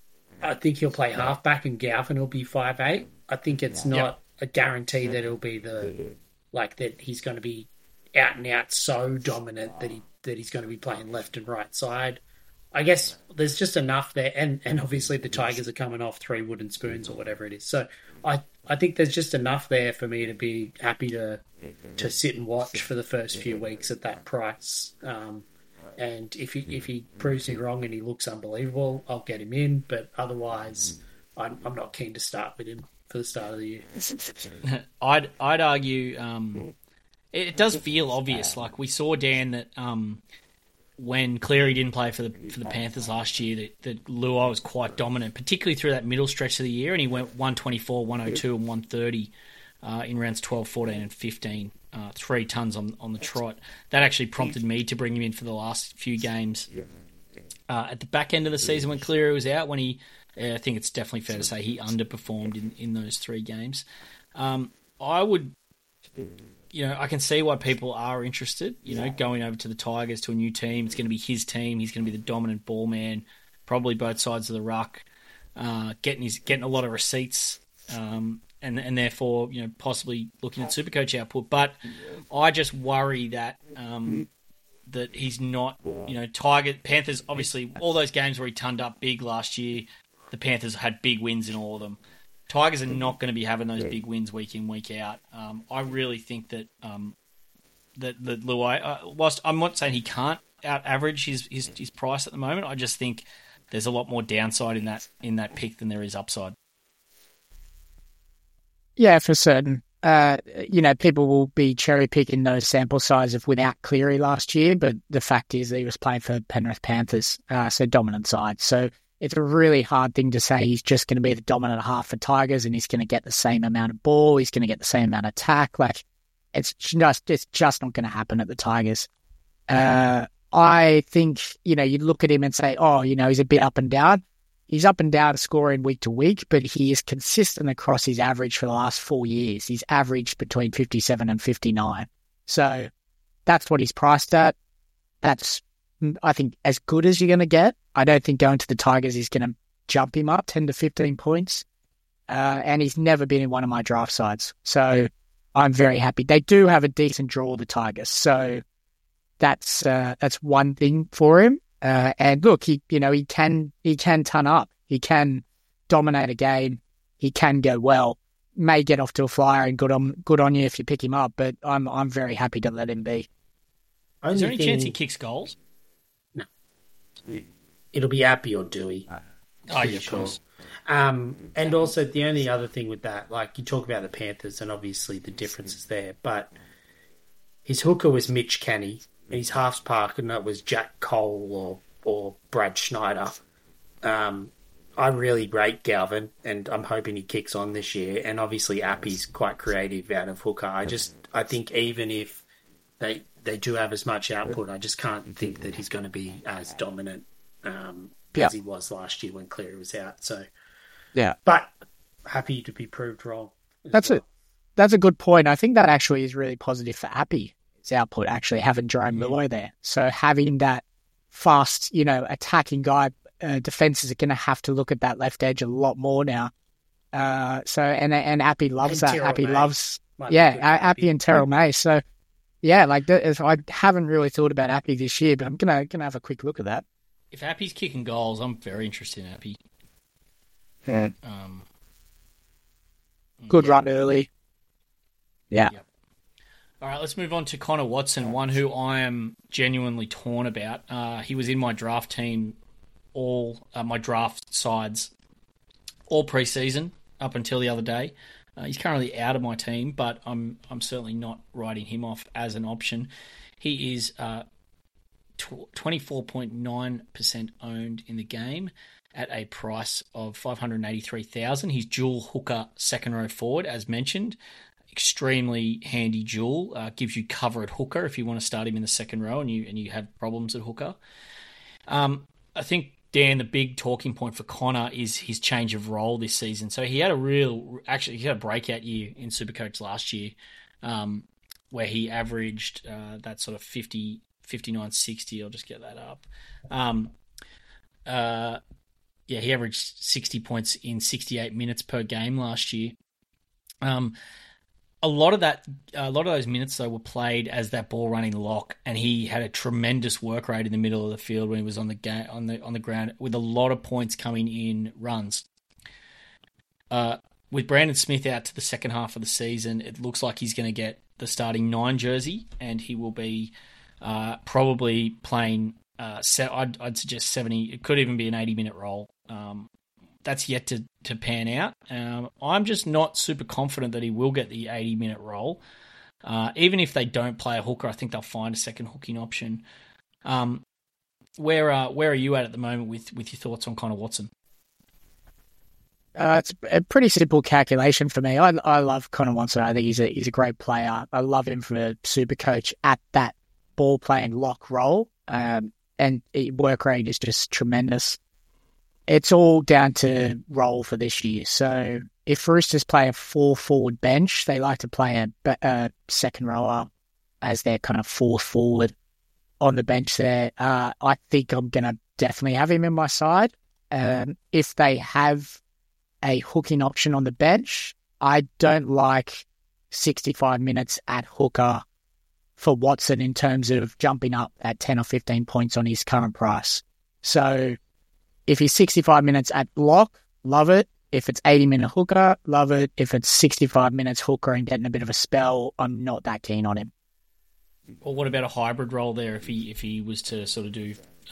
I think he'll play halfback and Galvin will be 5'8". I think it's not a guarantee that it'll be that he's going to be out and out so dominant that he's going to be playing left and right side. I guess there's just enough there, and obviously the Tigers are coming off 3 wooden spoons or whatever it is. So I think there's just enough there for me to be happy to sit and watch for the first few weeks at that price. And if he proves me wrong and he looks unbelievable, I'll get him in. But otherwise, I'm not keen to start with him for the start of the year.
I'd argue it does feel obvious. Like we saw, Dan, that when Cleary didn't play for the Panthers last year, that Luai was quite dominant, particularly through that middle stretch of the year, and he went 124, 102, and 130 in rounds 12, 14, and 15. 3 tons on the trot. That actually prompted me to bring him in for the last few games. At the back end of the season when Cleary was out, when I think it's definitely fair to say he underperformed in those 3 games. I would, I can see why people are interested, going over to the Tigers, to a new team. It's going to be his team. He's going to be the dominant ball man, probably both sides of the ruck, getting a lot of receipts, and therefore, possibly looking at Supercoach output. But I just worry that that he's not, Panthers, obviously, all those games where he turned up big last year, the Panthers had big wins in all of them. Tigers are not going to be having those big wins week in, week out. I really think that that Luai, whilst I'm not saying he can't out-average his price at the moment, I just think there's a lot more downside in that pick than there is upside.
Yeah, for certain. People will be cherry-picking those sample sizes without Cleary last year, but the fact is that he was playing for Penrith Panthers, so dominant side. So it's a really hard thing to say he's just going to be the dominant half for Tigers and he's going to get the same amount of ball, he's going to get the same amount of attack. Like, it's just not going to happen at the Tigers. I think, you look at him and say, he's a bit up and down. He's up and down scoring week to week, but he is consistent across his average for the last 4 years. He's averaged between 57 and 59. So that's what he's priced at. That's, I think, as good as you're going to get. I don't think going to the Tigers is going to jump him up 10 to 15 points. And he's never been in one of my draft sides. So I'm very happy. They do have a decent draw, the Tigers. So that's one thing for him. And look, he can ton up. He can dominate a game. He can go well. May get off to a flyer and good on you if you pick him up. But I'm very happy to let him be.
Is there any chance he kicks goals?
No. It'll be Appy or Dewey.
Oh, yeah, of course.
And also the only other thing with that, like you talk about the Panthers and obviously the differences there, but his hooker was Mitch Kenny. And his halves partner was Jack Cole or Brad Schneider. I really rate Galvin, and I'm hoping he kicks on this year. And obviously, Appy's quite creative out of hooker. I think even if they do have as much output, I just can't think that he's going to be as dominant as he was last year when Cleary was out. So,
yeah,
but happy to be proved wrong.
That's it. That's a good point. I think that actually is really positive for Appy. Output actually having Jerome Luai there. So having that fast, attacking guy, defenses are going to have to look at that left edge a lot more now. And Appy loves that. Appy loves, Appy and Terrell May. So yeah, I haven't really thought about Appy this year, but I'm gonna have a quick look at that.
If Appy's kicking goals, I'm very interested in Appy.
Yeah. Good run early. Yeah. Yep.
All right, let's move on to Connor Watson, one who I am genuinely torn about. He was in my draft team, my draft sides, all preseason up until the other day. He's currently out of my team, but I'm certainly not writing him off as an option. He is 24.9% owned in the game at a price of $583,000. He's dual hooker second row forward, as mentioned. Extremely handy duel, gives you cover at hooker if you want to start him in the second row and you have problems at hooker. I think, Dan, the big talking point for Connor is his change of role this season. So he had he had a breakout year in Supercoach last year, where he averaged that sort of 59, 60. I'll just get that up. he averaged 60 points in 68 minutes per game last year. A lot of those minutes though were played as that ball running lock, and he had a tremendous work rate in the middle of the field when he was on the ground, with a lot of points coming in runs. With Brandon Smith out to the second half of the season, it looks like he's going to get the starting 9 jersey, and he will be probably playing. I'd suggest 70. It could even be an 80-minute role. That's yet to pan out. I'm just not super confident that he will get the 80-minute role. Even if they don't play a hooker, I think they'll find a second hooking option. Where are you at the moment with your thoughts on Connor Watson?
It's a pretty simple calculation for me. I love Connor Watson. I think he's a great player. I love him for a super coach at that ball playing lock role. And work rate is just tremendous. It's all down to role for this year. So if Roosters play a 4-forward bench, they like to play a second rower as their kind of fourth forward on the bench there. I think I'm going to definitely have him in my side. If they have a hooking option on the bench, I don't like 65 minutes at hooker for Watson in terms of jumping up at 10 or 15 points on his current price. So if he's 65 minutes at lock, love it. If it's 80-minute hooker, love it. If it's 65 minutes hooker and getting a bit of a spell, I'm not that keen on him.
Well, what about a hybrid role there if he was to sort of do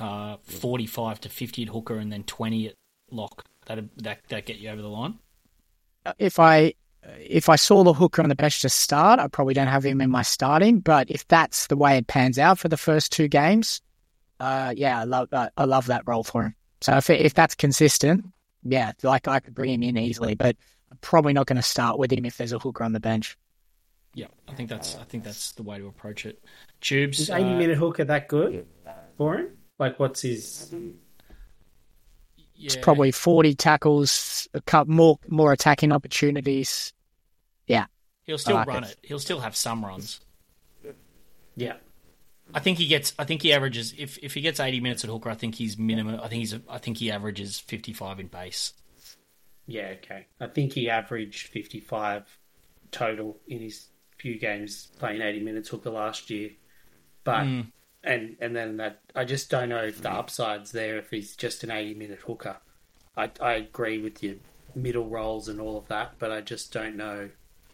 45 to 50 at hooker and then 20 at lock? That get you over the line?
If I saw the hooker on the bench to start, I probably don't have him in my starting. But if that's the way it pans out for the first 2 games, I love that role for him. So if that's consistent, I could bring him in easily. But I'm probably not going to start with him if there's a hooker on the bench.
Yeah, I think that's the way to approach it. Tubes,
is 80-minute hooker that good for him? Like, what's his?
It's probably 40 tackles, a couple more attacking opportunities. Yeah,
he'll still run it. He'll still have some runs.
Yeah.
I think he averages if he gets 80 minutes at hooker, I think he's minimum. I think he averages 55 in base.
Yeah, okay. I think he averaged 55 total in his few games playing 80 minutes hooker last year. But and then that I just don't know if the upside's there if he's just an 80-minute hooker. I agree with your middle roles and all of that, but I just don't know.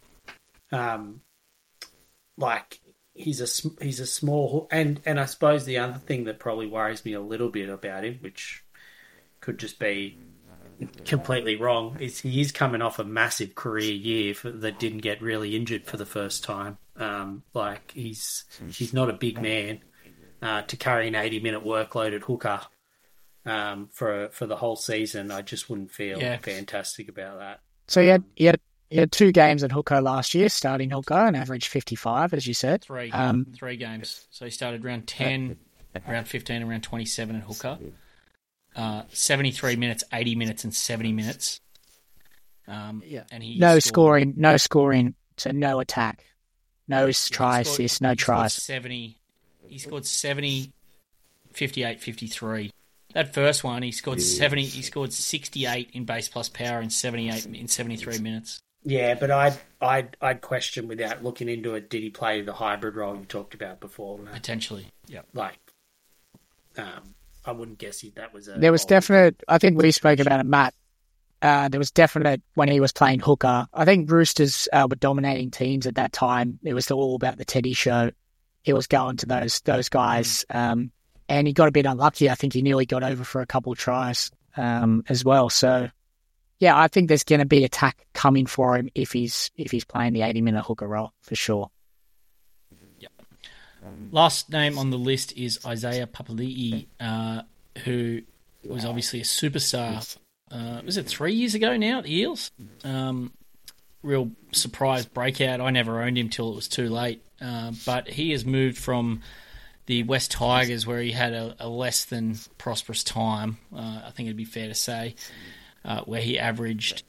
He's a small, and I suppose the other thing that probably worries me a little bit about him, which could just be completely wrong, is he is coming off a massive career year that didn't get really injured for the first time. He's not a big man to carry an 80-minute workload at hooker for the whole season. I just wouldn't feel fantastic about that.
So he had 2 games at hooker last year, starting hooker, and averaged 55, as you said.
3 games. So he started round 10, round 15, and round 27 at hooker. 73 minutes, 80 minutes, and 70 minutes. And he
no scoring, so no attack. No try assist, no tries.
He scored 70, 58, 53. That first one, he scored 70. He scored 68 in base plus power in 78 in 73 minutes.
Yeah, but I'd question without looking into it. Did he play the hybrid role you talked about before?
Potentially, yeah.
I wouldn't guess that was a.
There was definite. I think we spoke about it, Matt. There was definite when he was playing hooker. I think Roosters were dominating teams at that time. It was all about the Teddy show. He was going to those guys, and he got a bit unlucky. I think he nearly got over for a couple of tries as well. So, yeah, I think there's going to be attack coming for him if he's playing the 80-minute hooker role for sure.
Yep. Last name on the list is Isaiah Papali'i, who was obviously a superstar. Was it 3 years ago now at the Eels? Real surprise breakout. I never owned him till it was too late. But he has moved from the West Tigers, where he had a less than prosperous time, I think it'd be fair to say, where he averaged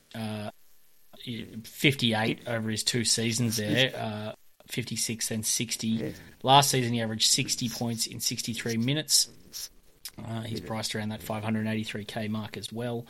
58 over his 2 seasons there, 56 then 60. Last season he averaged 60 points in 63 minutes. He's priced around that 583k mark as well.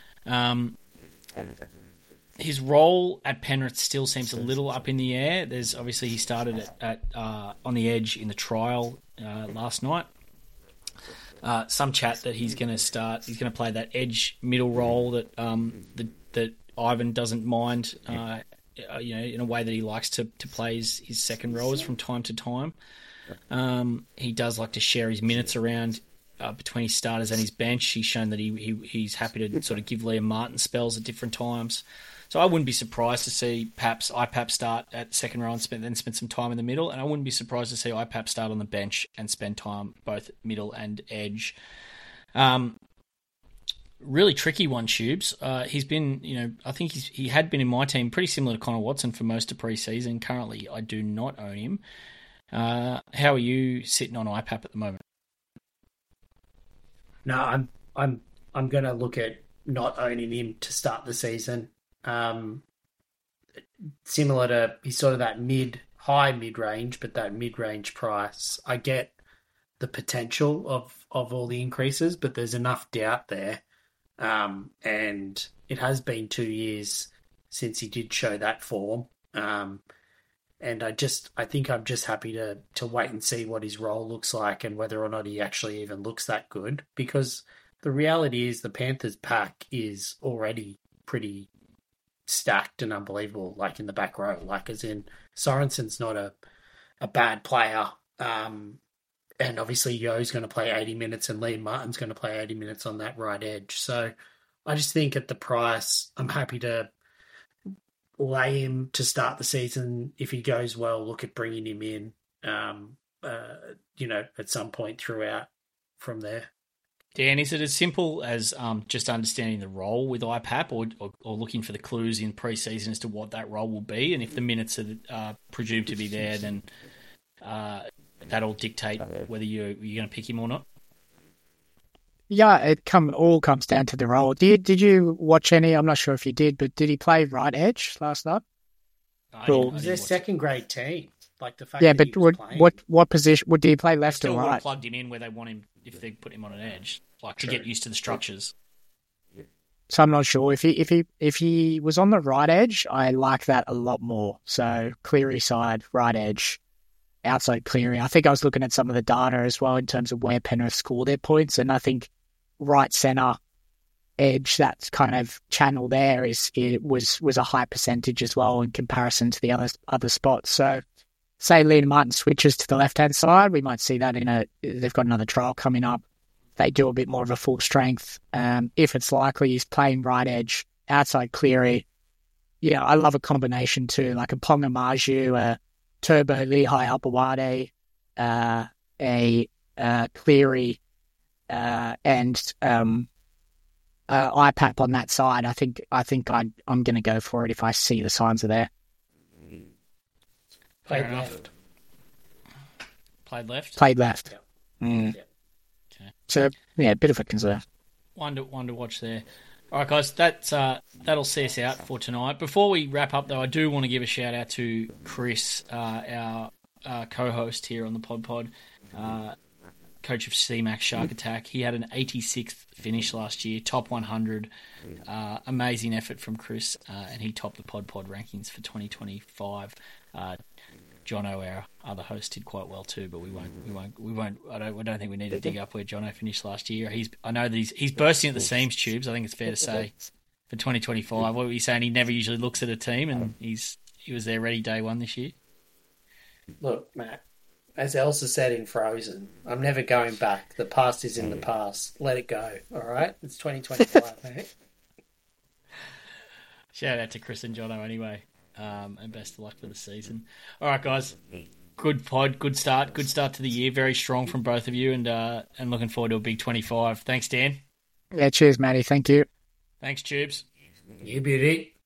His role at Penrith still seems a little up in the air. There's obviously he started at on the edge in the trial last night. Some chat that he's going to play that edge middle role that that Ivan doesn't mind. In a way that he likes to play his second roles from time to time. He does like to share his minutes around between his starters and his bench. He's shown that he's happy to sort of give Liam Martin spells at different times. So I wouldn't be surprised to see IPAP start at second row and then spend some time in the middle, and I wouldn't be surprised to see IPAP start on the bench and spend time both middle and edge. Really tricky one, Tubes. He's been, I think he had been in my team pretty similar to Connor Watson for most of pre-season. Currently, I do not own him. How are you sitting on IPAP at the moment?
No, I'm going to look at not owning him to start the season. Similar to he's sort of that high mid-range, but that mid-range price. I get the potential of all the increases, but there's enough doubt there. And it has been 2 years since he did show that form. And I think I'm just happy to wait and see what his role looks like and whether or not he actually even looks that good, because the reality is the Panthers pack is already pretty stacked and unbelievable, like in the back row, like as in Sorensen's not a bad player. And obviously Yo's going to play 80 minutes and Liam Martin's going to play 80 minutes on that right edge. So I just think at the price, I'm happy to lay him to start the season. If he goes well, look at bringing him in, at some point throughout from there.
Dan, is it as simple as just understanding the role with IPAP or looking for the clues in pre-season as to what that role will be? And if the minutes are presumed to be there, then that'll dictate whether you're going to pick him or not?
Yeah, it all comes down to the role. Did you watch any? I'm not sure if you did, but did he play right edge last night?
It was their second grade team. Like the fact
yeah,
that
but what position? Did he play left or right?
Still would have plugged him in where they want him if they put him on an edge, like to get used to the structures.
So I'm not sure if he was on the right edge. I like that a lot more. So Cleary side, right edge, outside Cleary. I think I was looking at some of the data as well in terms of where Penrith score their points, and I think right centre edge, that kind of channel there was a high percentage as well in comparison to the other spots. So say Liam Martin switches to the left hand side, we might see that they've got another trial coming up. They do a bit more of a full strength. If it's likely he's playing right edge, outside Cleary. Yeah, I love a combination too, like a Ponga Maju, a Turbo Lehigh Upawade, a Cleary, and IPAP on that side. I think I'm going to go for it if I see the signs are there.
Played left.
Played left?
Played left.
Yeah.
Mm.
Yeah.
Okay.
So, yeah, a bit of a concern.
One to watch there. All right, guys, that'll see us out for tonight. Before we wrap up, though, I do want to give a shout-out to Chris, our co-host here on the Pod, coach of CMAX Shark Attack. He had an 86th finish last year, top 100. Amazing effort from Chris, and he topped the Pod rankings for 2025. Jono, our other host, did quite well too, but we won't. I don't think we need to dig up where Jono finished last year. I know that he's bursting at the seams, Tubes. I think it's fair to say for 2025. What were you saying? He never usually looks at a team, and he was there ready day one this year.
Look, Matt, as Elsa said in Frozen, I'm never going back. The past is in the past. Let it go. All right, it's 2025, mate.
Shout out to Chris and Jono anyway. And best of luck for the season. All right, guys. Good pod, good start to the year. Very strong from both of you, and looking forward to a big 25. Thanks, Dan.
Yeah, cheers, Matty. Thank you.
Thanks, Tubes.
You beauty.